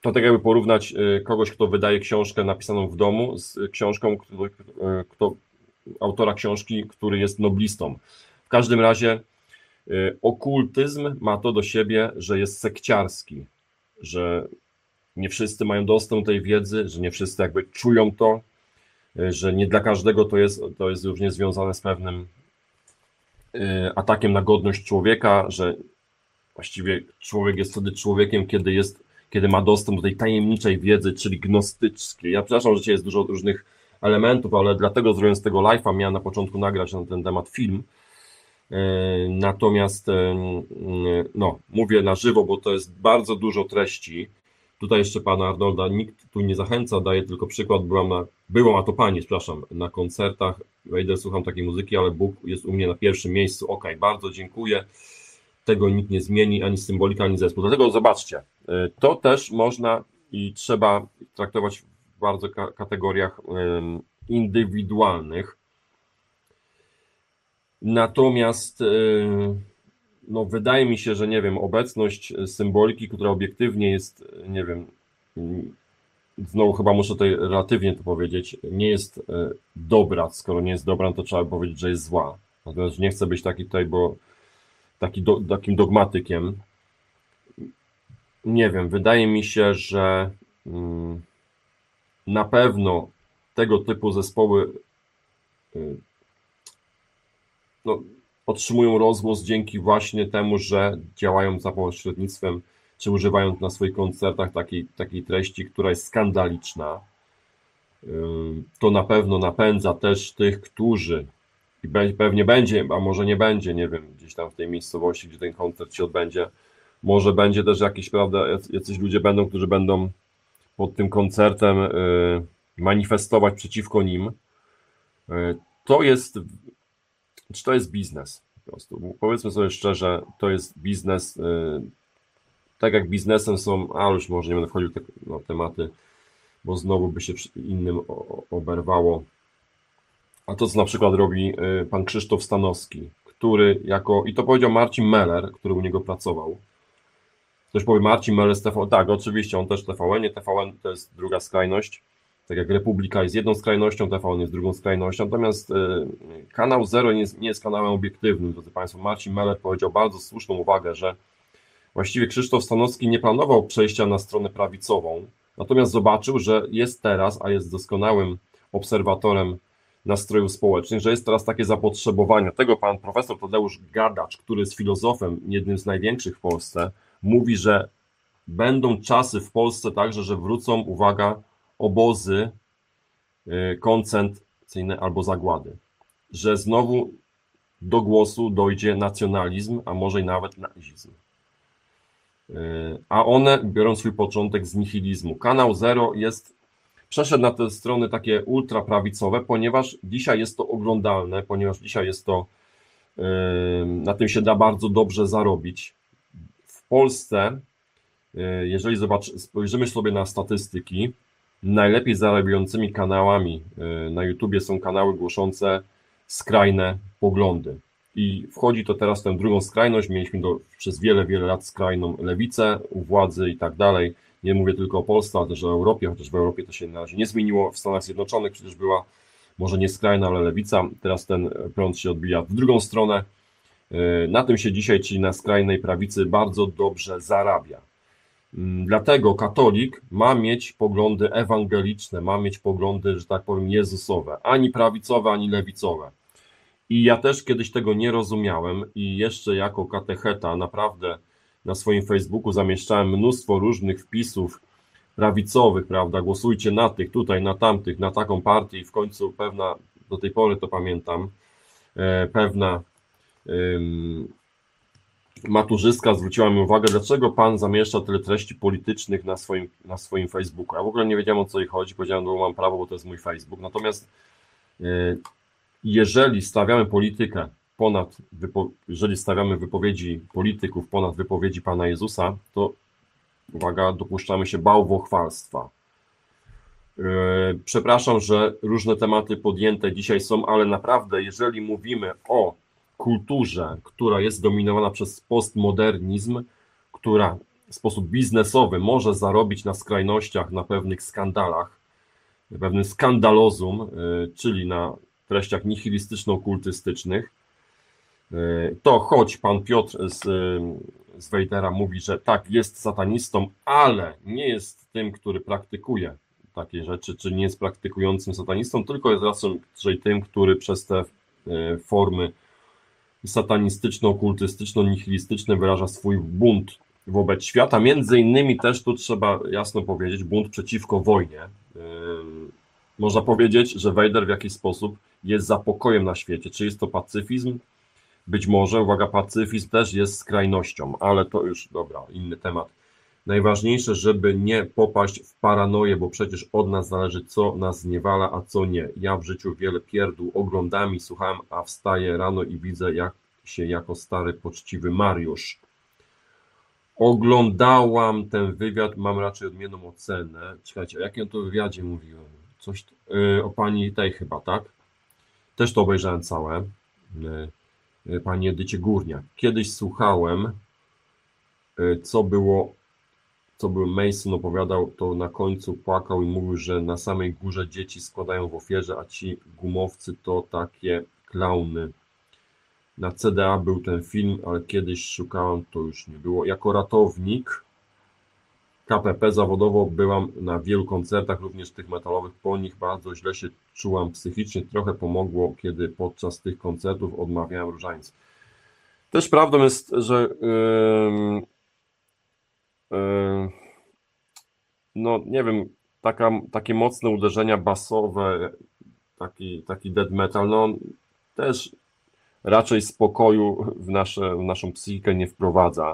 to tak jakby porównać kogoś, kto wydaje książkę napisaną w domu z książką autora książki, który jest noblistą. W każdym razie okultyzm ma to do siebie, że jest sekciarski, że nie wszyscy mają dostęp do tej wiedzy, że nie wszyscy jakby czują to, że nie dla każdego to jest również związane z pewnym atakiem na godność człowieka, że właściwie człowiek jest wtedy człowiekiem, kiedy ma dostęp do tej tajemniczej wiedzy, czyli gnostyczskiej. Ja przepraszam, że dzisiaj jest dużo różnych elementów, ale dlatego zrobiłem z tego live'a, miałem na początku nagrać na ten temat film. Natomiast no, mówię na żywo, bo to jest bardzo dużo treści. Tutaj jeszcze pana Arnolda nikt tu nie zachęca, daję tylko przykład. Byłam, a to pani, przepraszam, na koncertach, wejdę, słucham takiej muzyki, ale Bóg jest u mnie na pierwszym miejscu. Okej, bardzo dziękuję. Tego nikt nie zmieni, ani symbolika, ani zespół. Dlatego zobaczcie, to też można i trzeba traktować w bardzo kategoriach indywidualnych. Natomiast no, wydaje mi się, że nie wiem, obecność symboliki, która obiektywnie jest, nie wiem, znowu chyba muszę tutaj relatywnie to powiedzieć, nie jest dobra. Skoro nie jest dobra, no to trzeba powiedzieć, że jest zła. Natomiast nie chcę być taki tutaj, bo takim dogmatykiem. Nie wiem, wydaje mi się, że na pewno tego typu zespoły no, otrzymują rozgłos dzięki właśnie temu, że działają za pośrednictwem, czy używają na swoich koncertach takiej treści, która jest skandaliczna. To na pewno napędza też tych, którzy i pewnie będzie, a może nie będzie, nie wiem, gdzieś tam w tej miejscowości, gdzie ten koncert się odbędzie, może będzie też jakiś, prawda, jacyś ludzie będą, którzy będą pod tym koncertem manifestować przeciwko nim. To jest biznes po prostu. Powiedzmy sobie szczerze, to jest biznes, tak jak biznesem są, ale już może nie będę wchodził w tematy, bo znowu by się innym oberwało. A to, co na przykład robi pan Krzysztof Stanowski, który i to powiedział Marcin Meller, który u niego pracował. Ktoś powie, Marcin Meller z TVN, tak, oczywiście, on też TVN, nie TVN to jest druga skrajność, tak jak Republika jest jedną skrajnością, TVN jest drugą skrajnością, natomiast kanał Zero nie jest kanałem obiektywnym, drodzy Państwo. Marcin Meller powiedział bardzo słuszną uwagę, że właściwie Krzysztof Stanowski nie planował przejścia na stronę prawicową, natomiast zobaczył, że jest teraz, a jest doskonałym obserwatorem nastrojów społecznych, że jest teraz takie zapotrzebowanie. Tego pan profesor Tadeusz Gadacz, który jest filozofem, jednym z największych w Polsce, mówi, że będą czasy w Polsce także, że wrócą, uwaga, obozy koncentracyjne albo zagłady. Że znowu do głosu dojdzie nacjonalizm, a może i nawet nazizm. A one biorą swój początek z nihilizmu. Kanał Zero przeszedł na te strony takie ultraprawicowe, ponieważ dzisiaj jest to oglądalne, ponieważ dzisiaj jest to, na tym się da bardzo dobrze zarobić. W Polsce, jeżeli spojrzymy sobie na statystyki, najlepiej zarabiającymi kanałami na YouTubie są kanały głoszące skrajne poglądy. I wchodzi to teraz w tę drugą skrajność. Mieliśmy przez wiele, wiele lat skrajną lewicę u władzy i tak dalej. Nie mówię tylko o Polsce, ale też o Europie, chociaż w Europie to się na razie nie zmieniło. W Stanach Zjednoczonych przecież była może nie skrajna, ale lewica. Teraz ten prąd się odbija w drugą stronę. Na tym się dzisiaj, czyli na skrajnej prawicy, bardzo dobrze zarabia. Dlatego katolik ma mieć poglądy ewangeliczne, ma mieć poglądy, że tak powiem, jezusowe, ani prawicowe, ani lewicowe. I ja też kiedyś tego nie rozumiałem i jeszcze jako katecheta naprawdę na swoim Facebooku zamieszczałem mnóstwo różnych wpisów prawicowych, prawda, głosujcie na tych, tutaj, na tamtych, na taką partię i w końcu pewna, do tej pory to pamiętam, pewna maturzystka zwróciła mi uwagę, dlaczego pan zamieszcza tyle treści politycznych na swoim Facebooku. Ja w ogóle nie wiedziałem, o co jej chodzi, powiedziałem, że mam prawo, bo to jest mój Facebook. Natomiast jeżeli stawiamy politykę jeżeli stawiamy wypowiedzi polityków ponad wypowiedzi Pana Jezusa, to uwaga, dopuszczamy się bałwochwalstwa. Przepraszam, że różne tematy podjęte dzisiaj są, ale naprawdę, jeżeli mówimy o kulturze, która jest dominowana przez postmodernizm, która w sposób biznesowy może zarobić na skrajnościach, na pewnych skandalach, na pewnym skandalozum, czyli na treściach nihilistyczno-okultystycznych, to choć pan Piotr z Wejdera mówi, że tak, jest satanistą, ale nie jest tym, który praktykuje takie rzeczy, czy nie jest praktykującym satanistą, tylko jest raczej tym, który przez te formy satanistyczno-okultystyczno-nihilistyczne wyraża swój bunt wobec świata. Między innymi też tu trzeba jasno powiedzieć, bunt przeciwko wojnie. Można powiedzieć, że Wejder w jakiś sposób jest za pokojem na świecie. Czy jest to pacyfizm? Być może, uwaga, pacyfizm też jest skrajnością, ale to już, dobra, inny temat. Najważniejsze, żeby nie popaść w paranoję, bo przecież od nas zależy, co nas zniewala, a co nie. Ja w życiu wiele pierdół oglądam i słucham, a wstaję rano i widzę, jak się jako stary, poczciwy Mariusz. Oglądałam ten wywiad, mam raczej odmienną ocenę. Czekajcie, o jakim to wywiadzie mówiłem? Coś o pani tej chyba, tak? Też to obejrzałem całe. Pani Edycie Górniak. Kiedyś słuchałem, co Mason opowiadał, to na końcu płakał i mówił, że na samej górze dzieci składają w ofierze, a ci gumowcy to takie klauny. Na CDA był ten film, ale kiedyś szukałam, to już nie było. Jako ratownik KPP zawodowo byłam na wielu koncertach, również tych metalowych. Po nich bardzo źle się czułam psychicznie. Trochę pomogło, kiedy podczas tych koncertów odmawiałem różańców. Też prawdą jest, że no nie wiem, takie mocne uderzenia basowe, taki death metal, no też raczej spokoju w naszą psychikę nie wprowadza.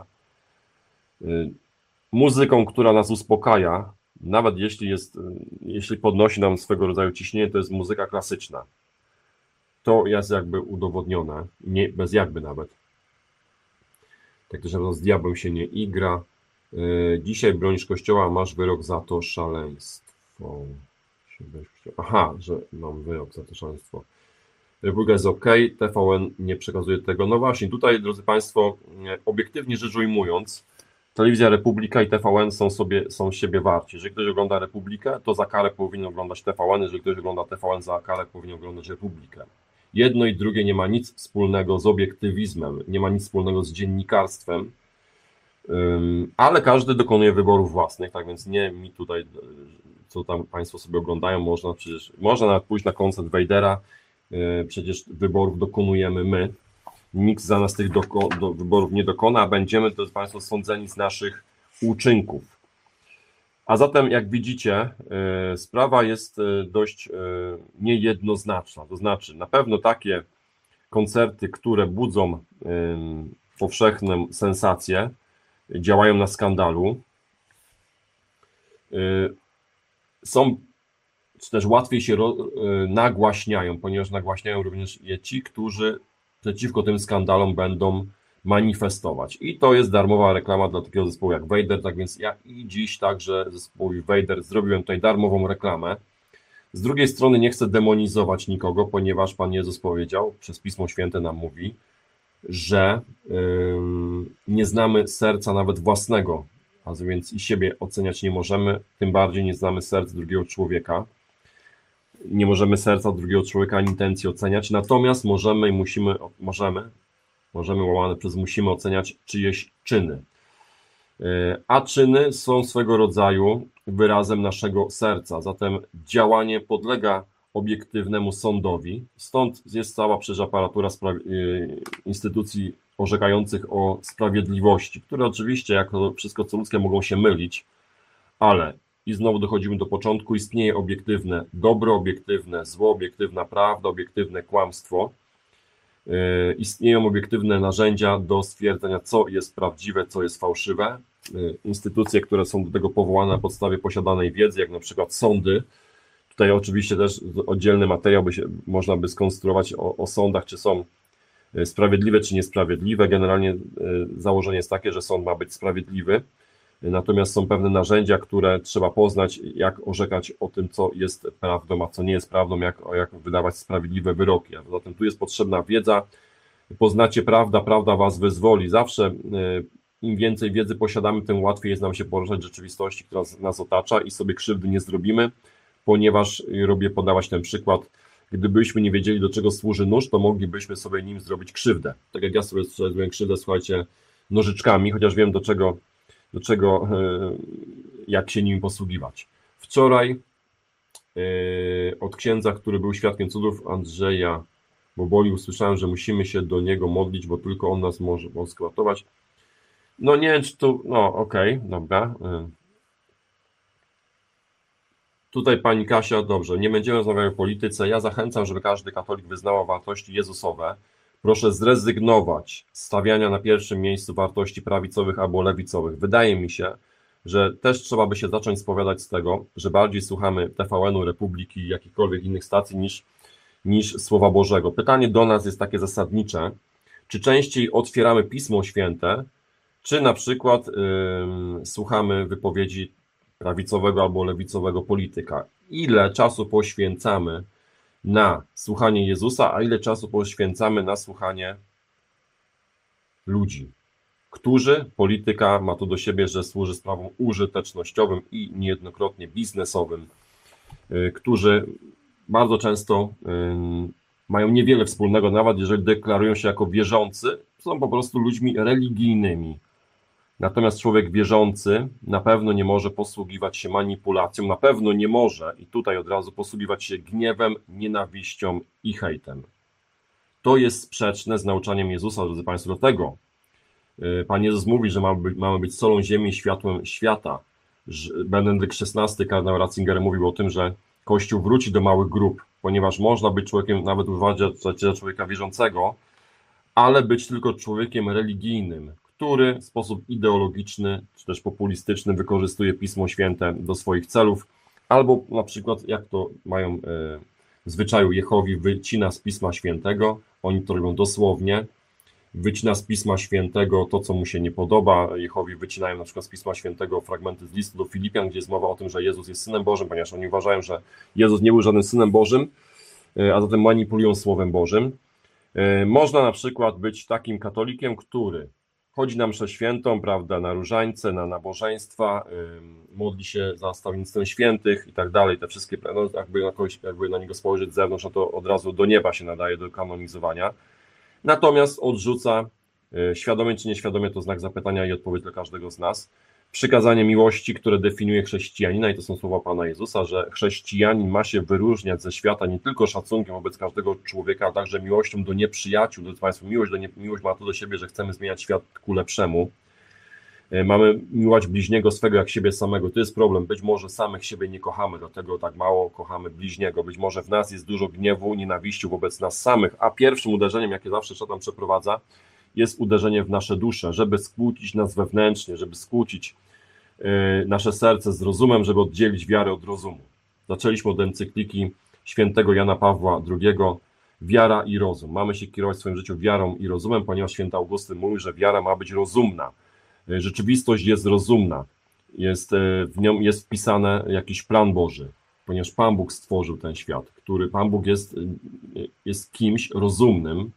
Muzyką, która nas uspokaja, nawet jeśli podnosi nam swego rodzaju ciśnienie, to jest muzyka klasyczna. To jest jakby udowodnione, nie, bez jakby nawet. Tak też z diabłem się nie igra. Dzisiaj bronisz Kościoła, masz wyrok za to szaleństwo. Aha, że mam wyrok za to szaleństwo. Republika jest ok, TVN nie przekazuje tego. No właśnie, tutaj, drodzy Państwo, obiektywnie rzecz ujmując, Telewizja Republika i TVN są siebie warci. Jeżeli ktoś ogląda Republikę, to za karę powinien oglądać TVN, jeżeli ktoś ogląda TVN, za karę powinien oglądać Republikę. Jedno i drugie nie ma nic wspólnego z obiektywizmem, nie ma nic wspólnego z dziennikarstwem, ale każdy dokonuje wyborów własnych, tak więc nie mi tutaj, co tam Państwo sobie oglądają, można nawet pójść na koncert Wejdera, przecież wyborów dokonujemy my. Nikt za nas tych wyborów nie dokona, a będziemy, drodzy Państwo, sądzeni z naszych uczynków. A zatem, jak widzicie, sprawa jest dość niejednoznaczna. To znaczy, na pewno takie koncerty, które budzą powszechną sensację, działają na skandalu, są, czy też łatwiej się nagłaśniają, ponieważ nagłaśniają również je ci, którzy przeciwko tym skandalom będą manifestować. I to jest darmowa reklama dla takiego zespołu jak Wejder, tak więc ja i dziś także zespołowi Wejder zrobiłem tutaj darmową reklamę. Z drugiej strony nie chcę demonizować nikogo, ponieważ Pan Jezus powiedział, przez Pismo Święte nam mówi, że nie znamy serca nawet własnego, a więc i siebie oceniać nie możemy, tym bardziej nie znamy serca drugiego człowieka. Nie możemy serca drugiego człowieka ani intencji oceniać, natomiast musimy łamane przez musimy oceniać czyjeś czyny. A czyny są swego rodzaju wyrazem naszego serca, zatem działanie podlega obiektywnego sądowi, stąd jest cała przecież aparatura instytucji orzekających o sprawiedliwości, które oczywiście, jak to wszystko co ludzkie, mogą się mylić, ale i znowu dochodzimy do początku, istnieje obiektywne dobro, obiektywne zło, obiektywna prawda, obiektywne kłamstwo. Istnieją obiektywne narzędzia do stwierdzenia, co jest prawdziwe, co jest fałszywe. Instytucje, które są do tego powołane na podstawie posiadanej wiedzy, jak na przykład sądy. Tutaj oczywiście też oddzielny materiał można by skonstruować o sądach, czy są sprawiedliwe, czy niesprawiedliwe. Generalnie założenie jest takie, że sąd ma być sprawiedliwy. Natomiast są pewne narzędzia, które trzeba poznać, jak orzekać o tym, co jest prawdą, a co nie jest prawdą, jak wydawać sprawiedliwe wyroki. A zatem tu jest potrzebna wiedza. Poznacie prawda, prawda was wyzwoli. Zawsze im więcej wiedzy posiadamy, tym łatwiej jest nam się poruszać w rzeczywistości, która nas otacza i sobie krzywdy nie zrobimy, ponieważ robię podawać ten przykład, gdybyśmy nie wiedzieli, do czego służy nóż, to moglibyśmy sobie nim zrobić krzywdę. Tak jak ja sobie zrobiłem krzywdę, słuchajcie, nożyczkami, chociaż wiem do czego jak się nimi posługiwać. Wczoraj od księdza, który był świadkiem cudów, Andrzeja Boboli, usłyszałem, że musimy się do niego modlić, bo tylko on nas może uratować. No nie wiem, czy to... No okej, dobra. Tutaj pani Kasia, dobrze, nie będziemy rozmawiać o polityce. Ja zachęcam, żeby każdy katolik wyznał wartości jezusowe. Proszę zrezygnować z stawiania na pierwszym miejscu wartości prawicowych albo lewicowych. Wydaje mi się, że też trzeba by się zacząć spowiadać z tego, że bardziej słuchamy TVN-u, Republiki i jakichkolwiek innych stacji niż Słowa Bożego. Pytanie do nas jest takie zasadnicze, czy częściej otwieramy Pismo Święte, czy na przykład słuchamy wypowiedzi prawicowego albo lewicowego polityka. Ile czasu poświęcamy na słuchanie Jezusa, a ile czasu poświęcamy na słuchanie ludzi, którzy, polityka ma to do siebie, że służy sprawom użytecznościowym i niejednokrotnie biznesowym, którzy bardzo często mają niewiele wspólnego, nawet jeżeli deklarują się jako wierzący, są po prostu ludźmi religijnymi. Natomiast człowiek wierzący na pewno nie może posługiwać się manipulacją, na pewno nie może, i tutaj od razu, posługiwać się gniewem, nienawiścią i hejtem. To jest sprzeczne z nauczaniem Jezusa, drodzy Państwo, do tego. Pan Jezus mówi, że mamy być solą ziemi, światłem świata. Benedykt XVI, kardynał Ratzinger, mówił o tym, że Kościół wróci do małych grup, ponieważ można być człowiekiem, nawet uważać za człowieka wierzącego, ale być tylko człowiekiem religijnym, który w sposób ideologiczny czy też populistyczny wykorzystuje Pismo Święte do swoich celów, albo na przykład, jak to mają w zwyczaju Jehowi, wycina z Pisma Świętego, oni to robią dosłownie, wycina z Pisma Świętego to, co mu się nie podoba. Jehowi wycinają na przykład z Pisma Świętego fragmenty z listu do Filipian, gdzie jest mowa o tym, że Jezus jest Synem Bożym, ponieważ oni uważają, że Jezus nie był żadnym Synem Bożym, a zatem manipulują Słowem Bożym. Można na przykład być takim katolikiem, który chodzi na mszę świętą, prawda, na różańce, na nabożeństwa, modli się za stawiennictwem świętych i tak dalej, te wszystkie, no, jakby na niego spojrzeć z zewnątrz, no to od razu do nieba się nadaje do kanonizowania. Natomiast odrzuca, świadomie czy nieświadomie, to znak zapytania i odpowiedź dla każdego z nas, przykazanie miłości, które definiuje chrześcijanina, i to są słowa Pana Jezusa, że chrześcijanin ma się wyróżniać ze świata nie tylko szacunkiem wobec każdego człowieka, a także miłością do nieprzyjaciół. Drodzy Państwo, miłość ma to do siebie, że chcemy zmieniać świat ku lepszemu. Mamy miłować bliźniego swego jak siebie samego. To jest problem. Być może samych siebie nie kochamy, dlatego tak mało kochamy bliźniego. Być może w nas jest dużo gniewu, nienawiści wobec nas samych, a pierwszym uderzeniem, jakie zawsze szatan przeprowadza, jest uderzenie w nasze dusze, żeby skłócić nas wewnętrznie, żeby skłócić nasze serce z rozumem, żeby oddzielić wiarę od rozumu. Zaczęliśmy od encykliki świętego Jana Pawła II, wiara i rozum. Mamy się kierować w swoim życiu wiarą i rozumem, ponieważ święty Augustyn mówi, że wiara ma być rozumna. Rzeczywistość jest rozumna. W nią jest wpisany jakiś plan Boży, ponieważ Pan Bóg stworzył ten świat, Pan Bóg jest kimś rozumnym.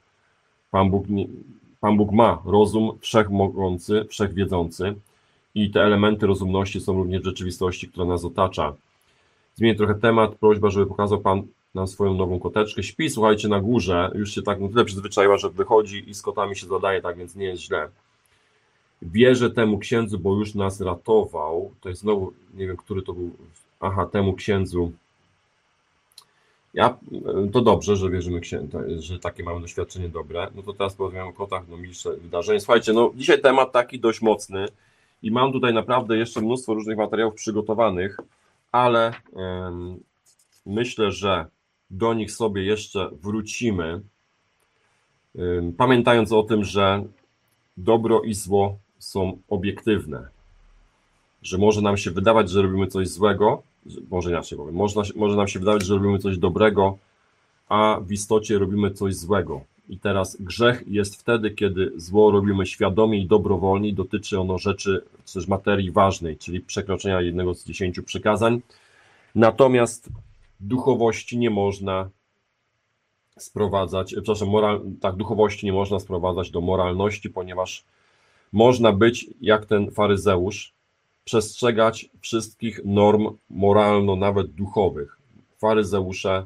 Pan Bóg ma rozum wszechmogący, wszechwiedzący i te elementy rozumności są również w rzeczywistości, która nas otacza. Zmienię trochę temat, prośba, żeby pokazał Pan nam swoją nową koteczkę. Śpi, słuchajcie, na górze, już się tak na tyle przyzwyczaiła, że wychodzi i z kotami się zadaje, tak więc nie jest źle. Wierzę temu księdzu, bo już nas ratował. To jest znowu, nie wiem, który to był. Aha, temu księdzu. To dobrze, że wierzymy księdzu, że takie mamy doświadczenie dobre. No to teraz porozmawiam o kotach, no milsze wydarzenie. Słuchajcie, no dzisiaj temat taki dość mocny i mam tutaj naprawdę jeszcze mnóstwo różnych materiałów przygotowanych, ale myślę, że do nich sobie jeszcze wrócimy, pamiętając o tym, że dobro i zło są obiektywne, że może nam się wydawać, że robimy coś złego, może inaczej powiem, może nam się wydawać, że robimy coś dobrego, a w istocie robimy coś złego. I teraz grzech jest wtedy, kiedy zło robimy świadomie i dobrowolnie i dotyczy ono rzeczy, czy też materii ważnej, czyli przekroczenia jednego z 10 przykazań. Natomiast duchowości nie można sprowadzać, duchowości nie można sprowadzać do moralności, ponieważ można być jak ten faryzeusz, przestrzegać wszystkich norm moralno, nawet duchowych. Faryzeusze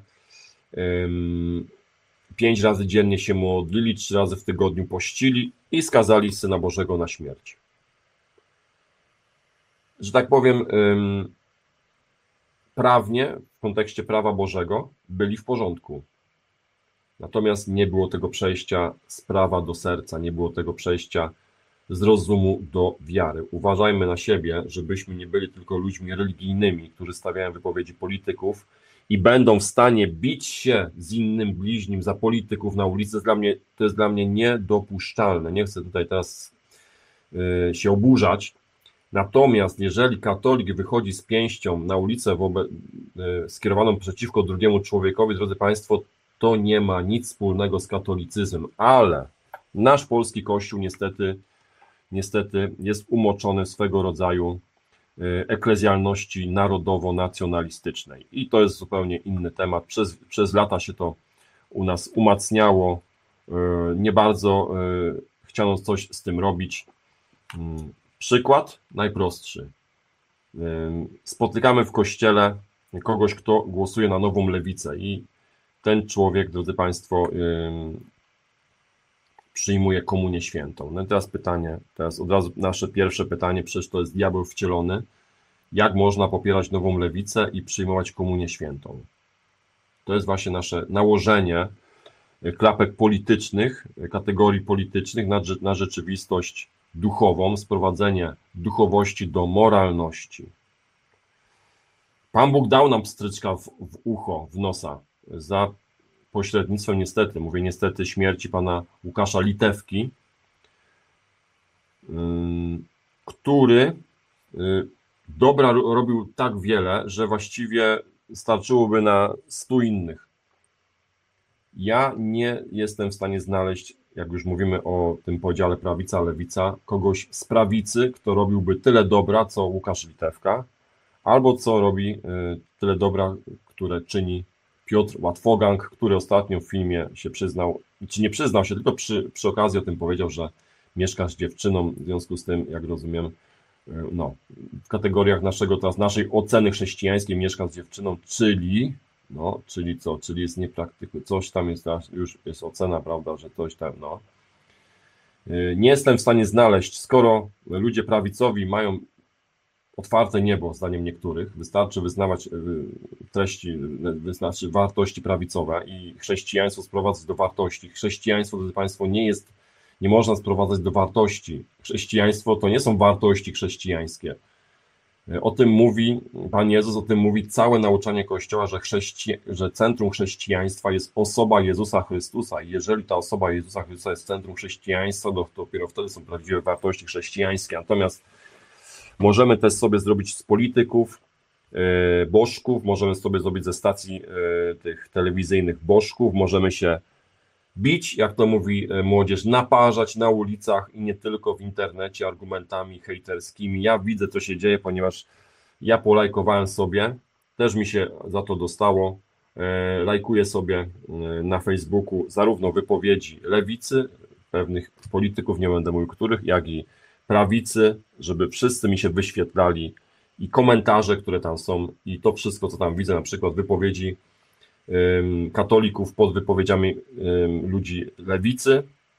5 razy dziennie się modlili, 3 razy w tygodniu pościli i skazali Syna Bożego na śmierć. Że tak powiem, prawnie, w kontekście prawa Bożego, byli w porządku. Natomiast nie było tego przejścia z prawa do serca, nie było tego przejścia z rozumu do wiary. Uważajmy na siebie, żebyśmy nie byli tylko ludźmi religijnymi, którzy stawiają wypowiedzi polityków i będą w stanie bić się z innym bliźnim za polityków na ulicy. To jest dla mnie niedopuszczalne. Nie chcę tutaj teraz się oburzać. Natomiast jeżeli katolik wychodzi z pięścią na ulicę skierowaną przeciwko drugiemu człowiekowi, drodzy Państwo, to nie ma nic wspólnego z katolicyzmem, ale nasz polski Kościół niestety jest umoczony w swego rodzaju eklezjalności narodowo-nacjonalistycznej. I to jest zupełnie inny temat. Przez lata się to u nas umacniało. Nie bardzo chciano coś z tym robić. Przykład najprostszy. Spotykamy w kościele kogoś, kto głosuje na Nową Lewicę i ten człowiek, drodzy Państwo, przyjmuje komunię świętą. No i teraz od razu nasze pierwsze pytanie, przecież to jest diabeł wcielony. Jak można popierać Nową Lewicę i przyjmować komunię świętą? To jest właśnie nasze nałożenie klapek politycznych, kategorii politycznych na rzeczywistość duchową, sprowadzenie duchowości do moralności. Pan Bóg dał nam pstryczka w ucho, w nosa, za pośrednictwem niestety śmierci pana Łukasza Litewki, który dobra robił tak wiele, że właściwie starczyłoby na 100 innych. Ja nie jestem w stanie znaleźć, jak już mówimy o tym podziale prawica-lewica, kogoś z prawicy, kto robiłby tyle dobra, co Łukasz Litewka, albo co robi tyle dobra, które czyni Piotr Łatwogang, który ostatnio w filmie się przyznał, czy nie przyznał się, tylko przy okazji o tym powiedział, że mieszka z dziewczyną, w związku z tym, jak rozumiem, no, w kategoriach naszej oceny chrześcijańskiej mieszka z dziewczyną, czyli co? Czyli jest niepraktykujny, coś tam jest, już jest ocena, prawda, że coś tam, no. Nie jestem w stanie znaleźć, skoro ludzie prawicowi mają otwarte niebo, zdaniem niektórych, wystarczy wyznawać treści, wystarczy wartości prawicowe i chrześcijaństwo sprowadzać do wartości. Chrześcijaństwo, drodzy Państwo, nie można sprowadzać do wartości. Chrześcijaństwo to nie są wartości chrześcijańskie. O tym mówi Pan Jezus, o tym mówi całe nauczanie Kościoła, że centrum chrześcijaństwa jest osoba Jezusa Chrystusa i jeżeli ta osoba Jezusa Chrystusa jest centrum chrześcijaństwa, to dopiero wtedy są prawdziwe wartości chrześcijańskie. Natomiast możemy też sobie zrobić z polityków bożków, możemy sobie zrobić ze stacji tych telewizyjnych bożków, możemy się bić, jak to mówi młodzież, naparzać na ulicach i nie tylko w internecie argumentami hejterskimi. Ja widzę, co się dzieje, ponieważ ja polajkowałem sobie, też mi się za to dostało, lajkuję sobie na Facebooku zarówno wypowiedzi lewicy, pewnych polityków, nie będę mówił których, jak i prawicy, żeby wszyscy mi się wyświetlali i komentarze, które tam są i to wszystko, co tam widzę, na przykład wypowiedzi katolików pod wypowiedziami ludzi lewicy,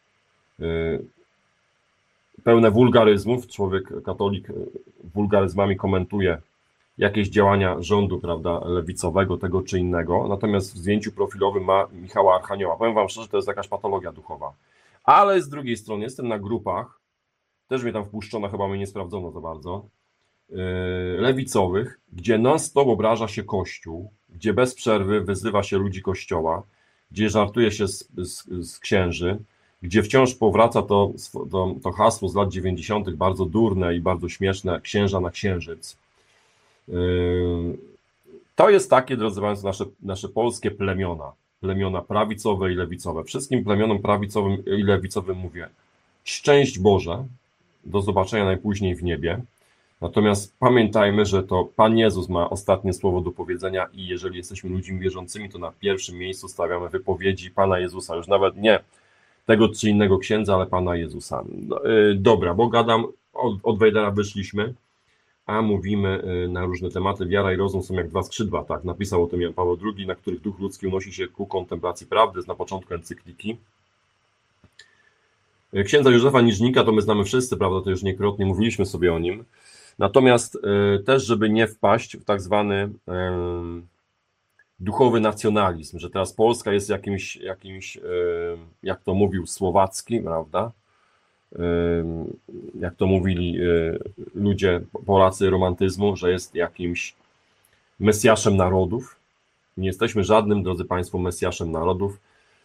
pełne wulgaryzmów, katolik wulgaryzmami komentuje jakieś działania rządu, prawda, lewicowego, tego czy innego, natomiast w zdjęciu profilowym ma Michała Archanioła. Powiem wam szczerze, to jest jakaś patologia duchowa. Ale z drugiej strony jestem na grupach, też mnie tam wpuszczono, chyba mnie nie sprawdzono za bardzo, lewicowych, gdzie non-stop obraża się Kościół, gdzie bez przerwy wyzywa się ludzi Kościoła, gdzie żartuje się z księży, gdzie wciąż powraca to hasło z lat 90. bardzo durne i bardzo śmieszne, księża na księżyc. To jest takie, drodzy Państwo, nasze polskie plemiona prawicowe i lewicowe. Wszystkim plemionom prawicowym i lewicowym mówię szczęść Boże, do zobaczenia najpóźniej w niebie. Natomiast pamiętajmy, że to Pan Jezus ma ostatnie słowo do powiedzenia i jeżeli jesteśmy ludźmi wierzącymi, to na pierwszym miejscu stawiamy wypowiedzi Pana Jezusa, już nawet nie tego czy innego księdza, ale Pana Jezusa. Dobra, bo gadam, od Wejdera wyszliśmy, a mówimy na różne tematy. Wiara i rozum są jak dwa skrzydła, tak, napisał o tym Jan Paweł II, na których duch ludzki unosi się ku kontemplacji prawdy, jest na początku encykliki. Księdza Józefa Niżnika to my znamy wszyscy, prawda, to już niekrotnie mówiliśmy sobie o nim. Natomiast też, żeby nie wpaść w tak zwany duchowy nacjonalizm, że teraz Polska jest jakimś jak to mówił Słowacki, prawda? Jak to mówili ludzie, Polacy romantyzmu, że jest jakimś Mesjaszem narodów. Nie jesteśmy żadnym, drodzy Państwo, Mesjaszem narodów.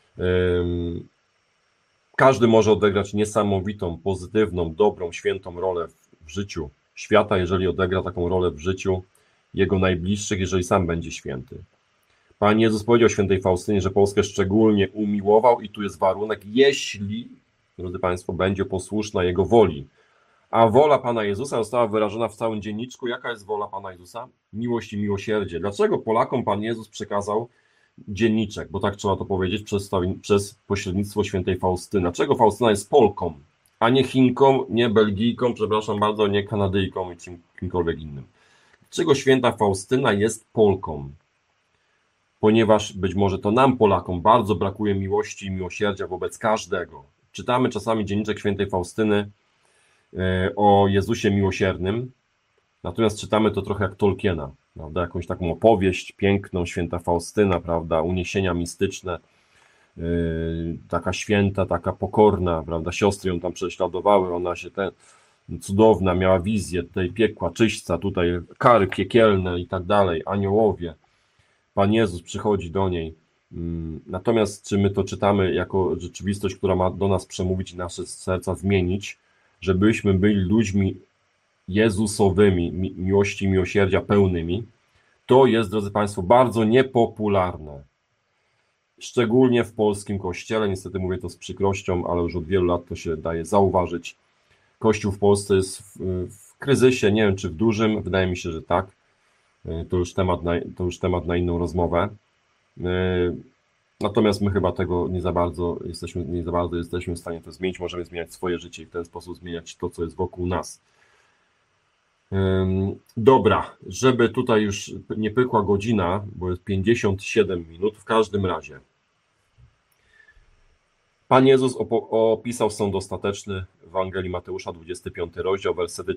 Każdy może odegrać niesamowitą, pozytywną, dobrą, świętą rolę w życiu świata, jeżeli odegra taką rolę w życiu jego najbliższych, jeżeli sam będzie święty. Pan Jezus powiedział świętej Faustynie, że Polskę szczególnie umiłował i tu jest warunek, jeśli, drodzy Państwo, będzie posłuszna Jego woli. A wola Pana Jezusa została wyrażona w całym dzienniczku. Jaka jest wola Pana Jezusa? Miłość i miłosierdzie. Dlaczego Polakom Pan Jezus przekazał dzienniczek? Bo tak trzeba to powiedzieć przez pośrednictwo świętej Faustyny. Dlaczego Faustyna jest Polką, a nie Chinką, nie Belgijką, przepraszam bardzo, nie Kanadyjką i kimkolwiek innym? Dlaczego święta Faustyna jest Polką? Ponieważ być może to nam, Polakom, bardzo brakuje miłości i miłosierdzia wobec każdego. Czytamy czasami dzienniczek świętej Faustyny o Jezusie miłosiernym, natomiast czytamy to trochę jak Tolkiena, prawda? Jakąś taką opowieść piękną, święta Faustyna, prawda? Uniesienia mistyczne, taka święta, taka pokorna, prawda? Siostry ją tam prześladowały, ona się cudowna, miała wizję tej piekła, czyśćca, tutaj kary piekielne i tak dalej, aniołowie. Pan Jezus przychodzi do niej. Natomiast czy my to czytamy jako rzeczywistość, która ma do nas przemówić i nasze serca zmienić, żebyśmy byli ludźmi Jezusowymi, miłości i miłosierdzia pełnymi, to jest, drodzy Państwo, bardzo niepopularne. Szczególnie w polskim kościele, niestety mówię to z przykrością, ale już od wielu lat to się daje zauważyć. Kościół w Polsce jest w kryzysie, nie wiem czy w dużym, wydaje mi się, że tak. To już temat na inną rozmowę. Natomiast my chyba tego nie za bardzo jesteśmy w stanie to zmienić. Możemy zmieniać swoje życie i w ten sposób zmieniać to, co jest wokół nas. Dobra, żeby tutaj już nie pykła godzina, bo jest 57 minut, w każdym razie. Pan Jezus opisał sąd ostateczny w Ewangelii Mateusza, 25 rozdział, wersety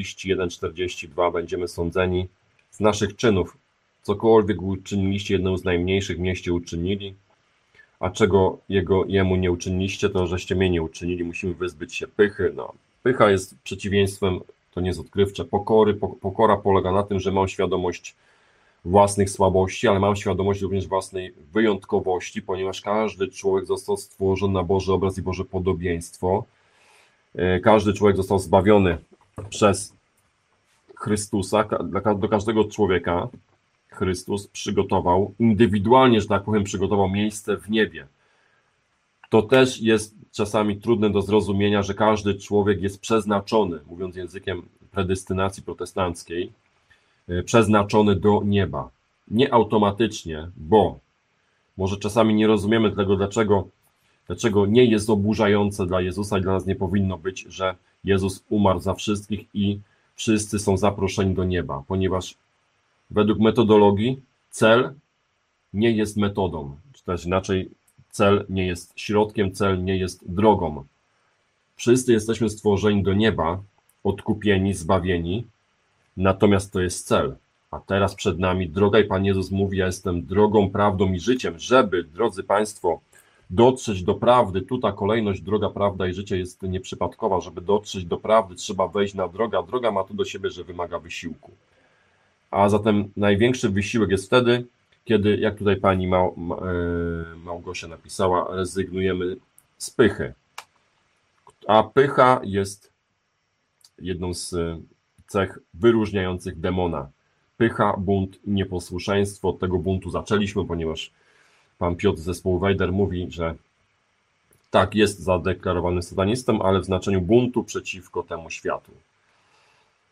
31-42. Będziemy sądzeni z naszych czynów. Cokolwiek uczyniliście jednemu z najmniejszych, mnieście uczynili, a czego jemu nie uczyniliście, to żeście mnie nie uczynili. Musimy wyzbyć się pychy. No, pycha jest przeciwieństwem, to nie jest odkrywcze, pokory. Pokora polega na tym, że mam świadomość własnych słabości, ale mam świadomość również własnej wyjątkowości, ponieważ każdy człowiek został stworzony na Boży obraz i Boże podobieństwo. Każdy człowiek został zbawiony przez Chrystusa. Do każdego człowieka Chrystus przygotował, indywidualnie, że tak powiem, przygotował miejsce w niebie. To też jest czasami trudne do zrozumienia, że każdy człowiek jest przeznaczony, mówiąc językiem predestynacji protestanckiej, przeznaczony do nieba. Nie automatycznie, bo może czasami nie rozumiemy tego, dlaczego nie jest oburzające dla Jezusa i dla nas nie powinno być, że Jezus umarł za wszystkich i wszyscy są zaproszeni do nieba, ponieważ według metodologii cel nie jest metodą, czy też inaczej cel nie jest środkiem, cel nie jest drogą. Wszyscy jesteśmy stworzeni do nieba, odkupieni, zbawieni, natomiast to jest cel. A teraz przed nami droga i Pan Jezus mówi, ja jestem drogą, prawdą i życiem, żeby, drodzy Państwo, dotrzeć do prawdy, tu ta kolejność droga, prawda i życie jest nieprzypadkowa, żeby dotrzeć do prawdy trzeba wejść na drogę, a droga ma to do siebie, że wymaga wysiłku. A zatem największy wysiłek jest wtedy, kiedy, jak tutaj pani Małgosia napisała, rezygnujemy z pychy. A pycha jest jedną z cech wyróżniających demona. Pycha, bunt i nieposłuszeństwo. Od tego buntu zaczęliśmy, ponieważ pan Piotr z zespołu Wejder mówi, że tak, jest zadeklarowany satanistą, ale w znaczeniu buntu przeciwko temu światu.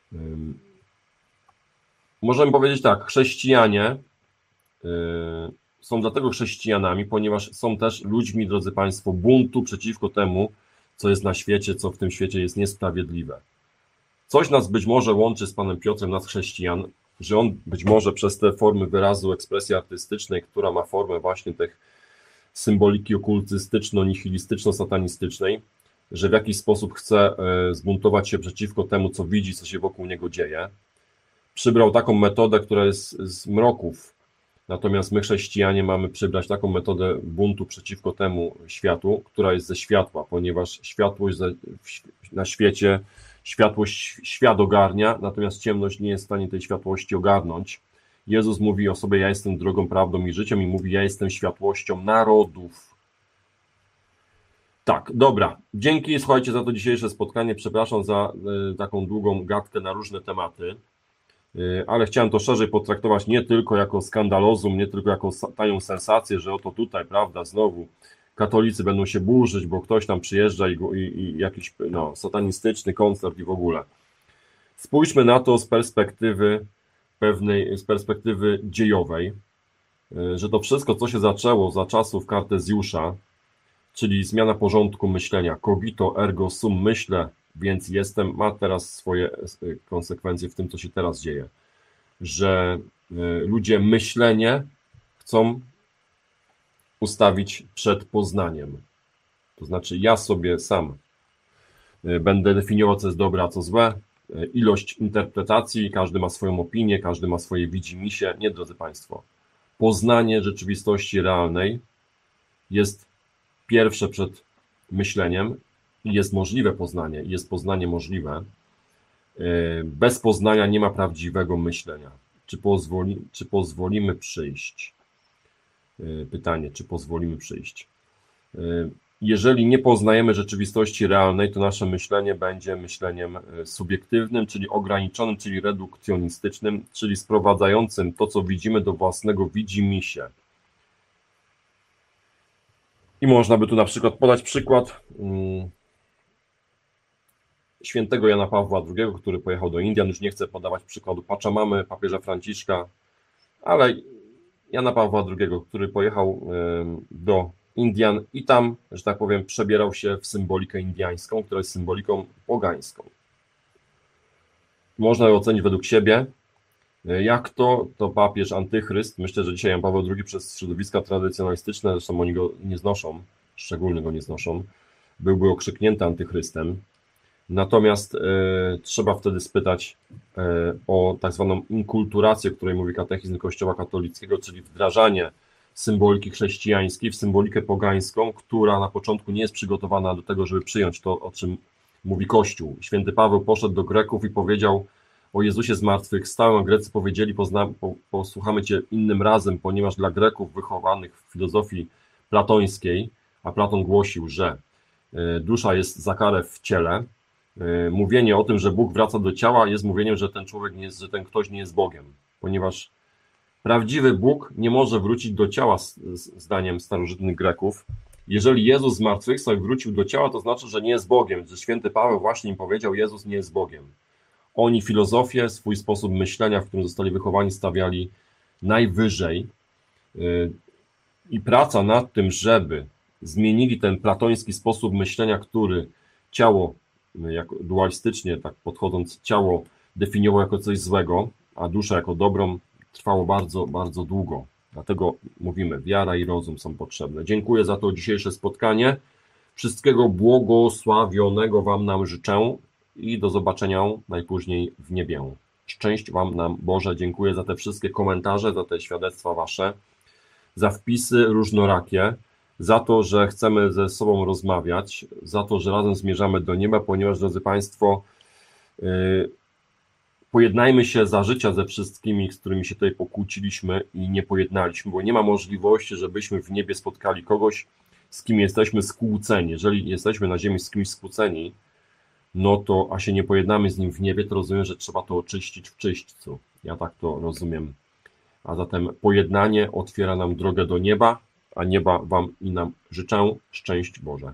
Możemy powiedzieć tak, chrześcijanie są dlatego chrześcijanami, ponieważ są też ludźmi, drodzy Państwo, buntu przeciwko temu, co jest na świecie, co w tym świecie jest niesprawiedliwe. Coś nas być może łączy z Panem Piotrem, nas chrześcijan, że on być może przez te formy wyrazu ekspresji artystycznej, która ma formę właśnie tych symboliki okultystyczno-nihilistyczno-satanistycznej, że w jakiś sposób chce zbuntować się przeciwko temu, co widzi, co się wokół niego dzieje. Przybrał taką metodę, która jest z mroków, natomiast my chrześcijanie mamy przybrać taką metodę buntu przeciwko temu światu, która jest ze światła, ponieważ światłość na świecie, światłość świat ogarnia, natomiast ciemność nie jest w stanie tej światłości ogarnąć. Jezus mówi o sobie: ja jestem drogą, prawdą i życiem, i mówi: ja jestem światłością narodów. Tak, dobra. Dzięki, słuchajcie, za to dzisiejsze spotkanie. Przepraszam za taką długą gadkę na różne tematy, ale chciałem to szerzej potraktować nie tylko jako skandalozum, nie tylko jako tanią sensację, że oto tutaj, prawda, znowu katolicy będą się burzyć, bo ktoś tam przyjeżdża i jakiś satanistyczny koncert i w ogóle. Spójrzmy na to z perspektywy z perspektywy dziejowej, że to wszystko, co się zaczęło za czasów Kartezjusza, czyli zmiana porządku myślenia, cogito ergo sum, myślę, więc jestem, ma teraz swoje konsekwencje w tym, co się teraz dzieje, że ludzie myślenie chcą ustawić przed poznaniem. To znaczy ja sobie sam będę definiował, co jest dobre, a co złe, ilość interpretacji, każdy ma swoją opinię, każdy ma swoje widzimisię. Nie, drodzy Państwo, poznanie rzeczywistości realnej jest pierwsze przed myśleniem i jest możliwe poznanie, i jest poznanie możliwe. Bez poznania nie ma prawdziwego myślenia. Czy pozwolimy przyjść? Pytanie, czy pozwolimy przyjść? Jeżeli nie poznajemy rzeczywistości realnej, to nasze myślenie będzie myśleniem subiektywnym, czyli ograniczonym, czyli redukcjonistycznym, czyli sprowadzającym to, co widzimy, do własnego widzimisię. I można by tu na przykład podać przykład świętego Jana Pawła II, który pojechał do Indian. Już nie chcę podawać przykładu Pachamamy, papieża Franciszka, ale Jana Pawła II, który pojechał do Indian i tam, że tak powiem, przebierał się w symbolikę indiańską, która jest symboliką pogańską. Można ją ocenić według siebie. Jak to papież antychryst? Myślę, że dzisiaj Jan Paweł II przez środowiska tradycjonalistyczne, zresztą oni go nie znoszą, szczególnie go nie znoszą, byłby okrzyknięty antychrystem. Natomiast trzeba wtedy spytać o tak zwaną inkulturację, o której mówi katechizm Kościoła katolickiego, czyli wdrażanie symboliki chrześcijańskiej w symbolikę pogańską, która na początku nie jest przygotowana do tego, żeby przyjąć to, o czym mówi Kościół. Święty Paweł poszedł do Greków i powiedział o Jezusie zmartwychwstałym, a Grecy powiedzieli: posłuchamy Cię innym razem, ponieważ dla Greków wychowanych w filozofii platońskiej, a Platon głosił, że dusza jest za karę w ciele, mówienie o tym, że Bóg wraca do ciała, jest mówieniem, że ten człowiek nie jest, że ten ktoś nie jest Bogiem, ponieważ prawdziwy Bóg nie może wrócić do ciała, zdaniem starożytnych Greków. Jeżeli Jezus zmartwychwstał i wrócił do ciała, to znaczy, że nie jest Bogiem, że święty Paweł właśnie im powiedział: Jezus nie jest Bogiem. Oni filozofię, swój sposób myślenia, w którym zostali wychowani, stawiali najwyżej i praca nad tym, żeby zmienili ten platoński sposób myślenia, który ciało, jako dualistycznie tak podchodząc, ciało definiował jako coś złego, a duszę jako dobrą, trwało bardzo, bardzo długo. Dlatego mówimy, wiara i rozum są potrzebne. Dziękuję za to dzisiejsze spotkanie. Wszystkiego błogosławionego Wam nam życzę i do zobaczenia najpóźniej w niebie. Szczęść Wam nam Boże. Dziękuję za te wszystkie komentarze, za te świadectwa Wasze, za wpisy różnorakie, za to, że chcemy ze sobą rozmawiać, za to, że razem zmierzamy do nieba, ponieważ, drodzy Państwo, pojednajmy się za życia ze wszystkimi, z którymi się tutaj pokłóciliśmy i nie pojednaliśmy, bo nie ma możliwości, żebyśmy w niebie spotkali kogoś, z kim jesteśmy skłóceni. Jeżeli jesteśmy na ziemi z kimś skłóceni, no to, a się nie pojednamy z nim w niebie, to rozumiem, że trzeba to oczyścić w czyśćcu. Ja tak to rozumiem. A zatem pojednanie otwiera nam drogę do nieba, a nieba Wam i nam życzę. Szczęść Boże.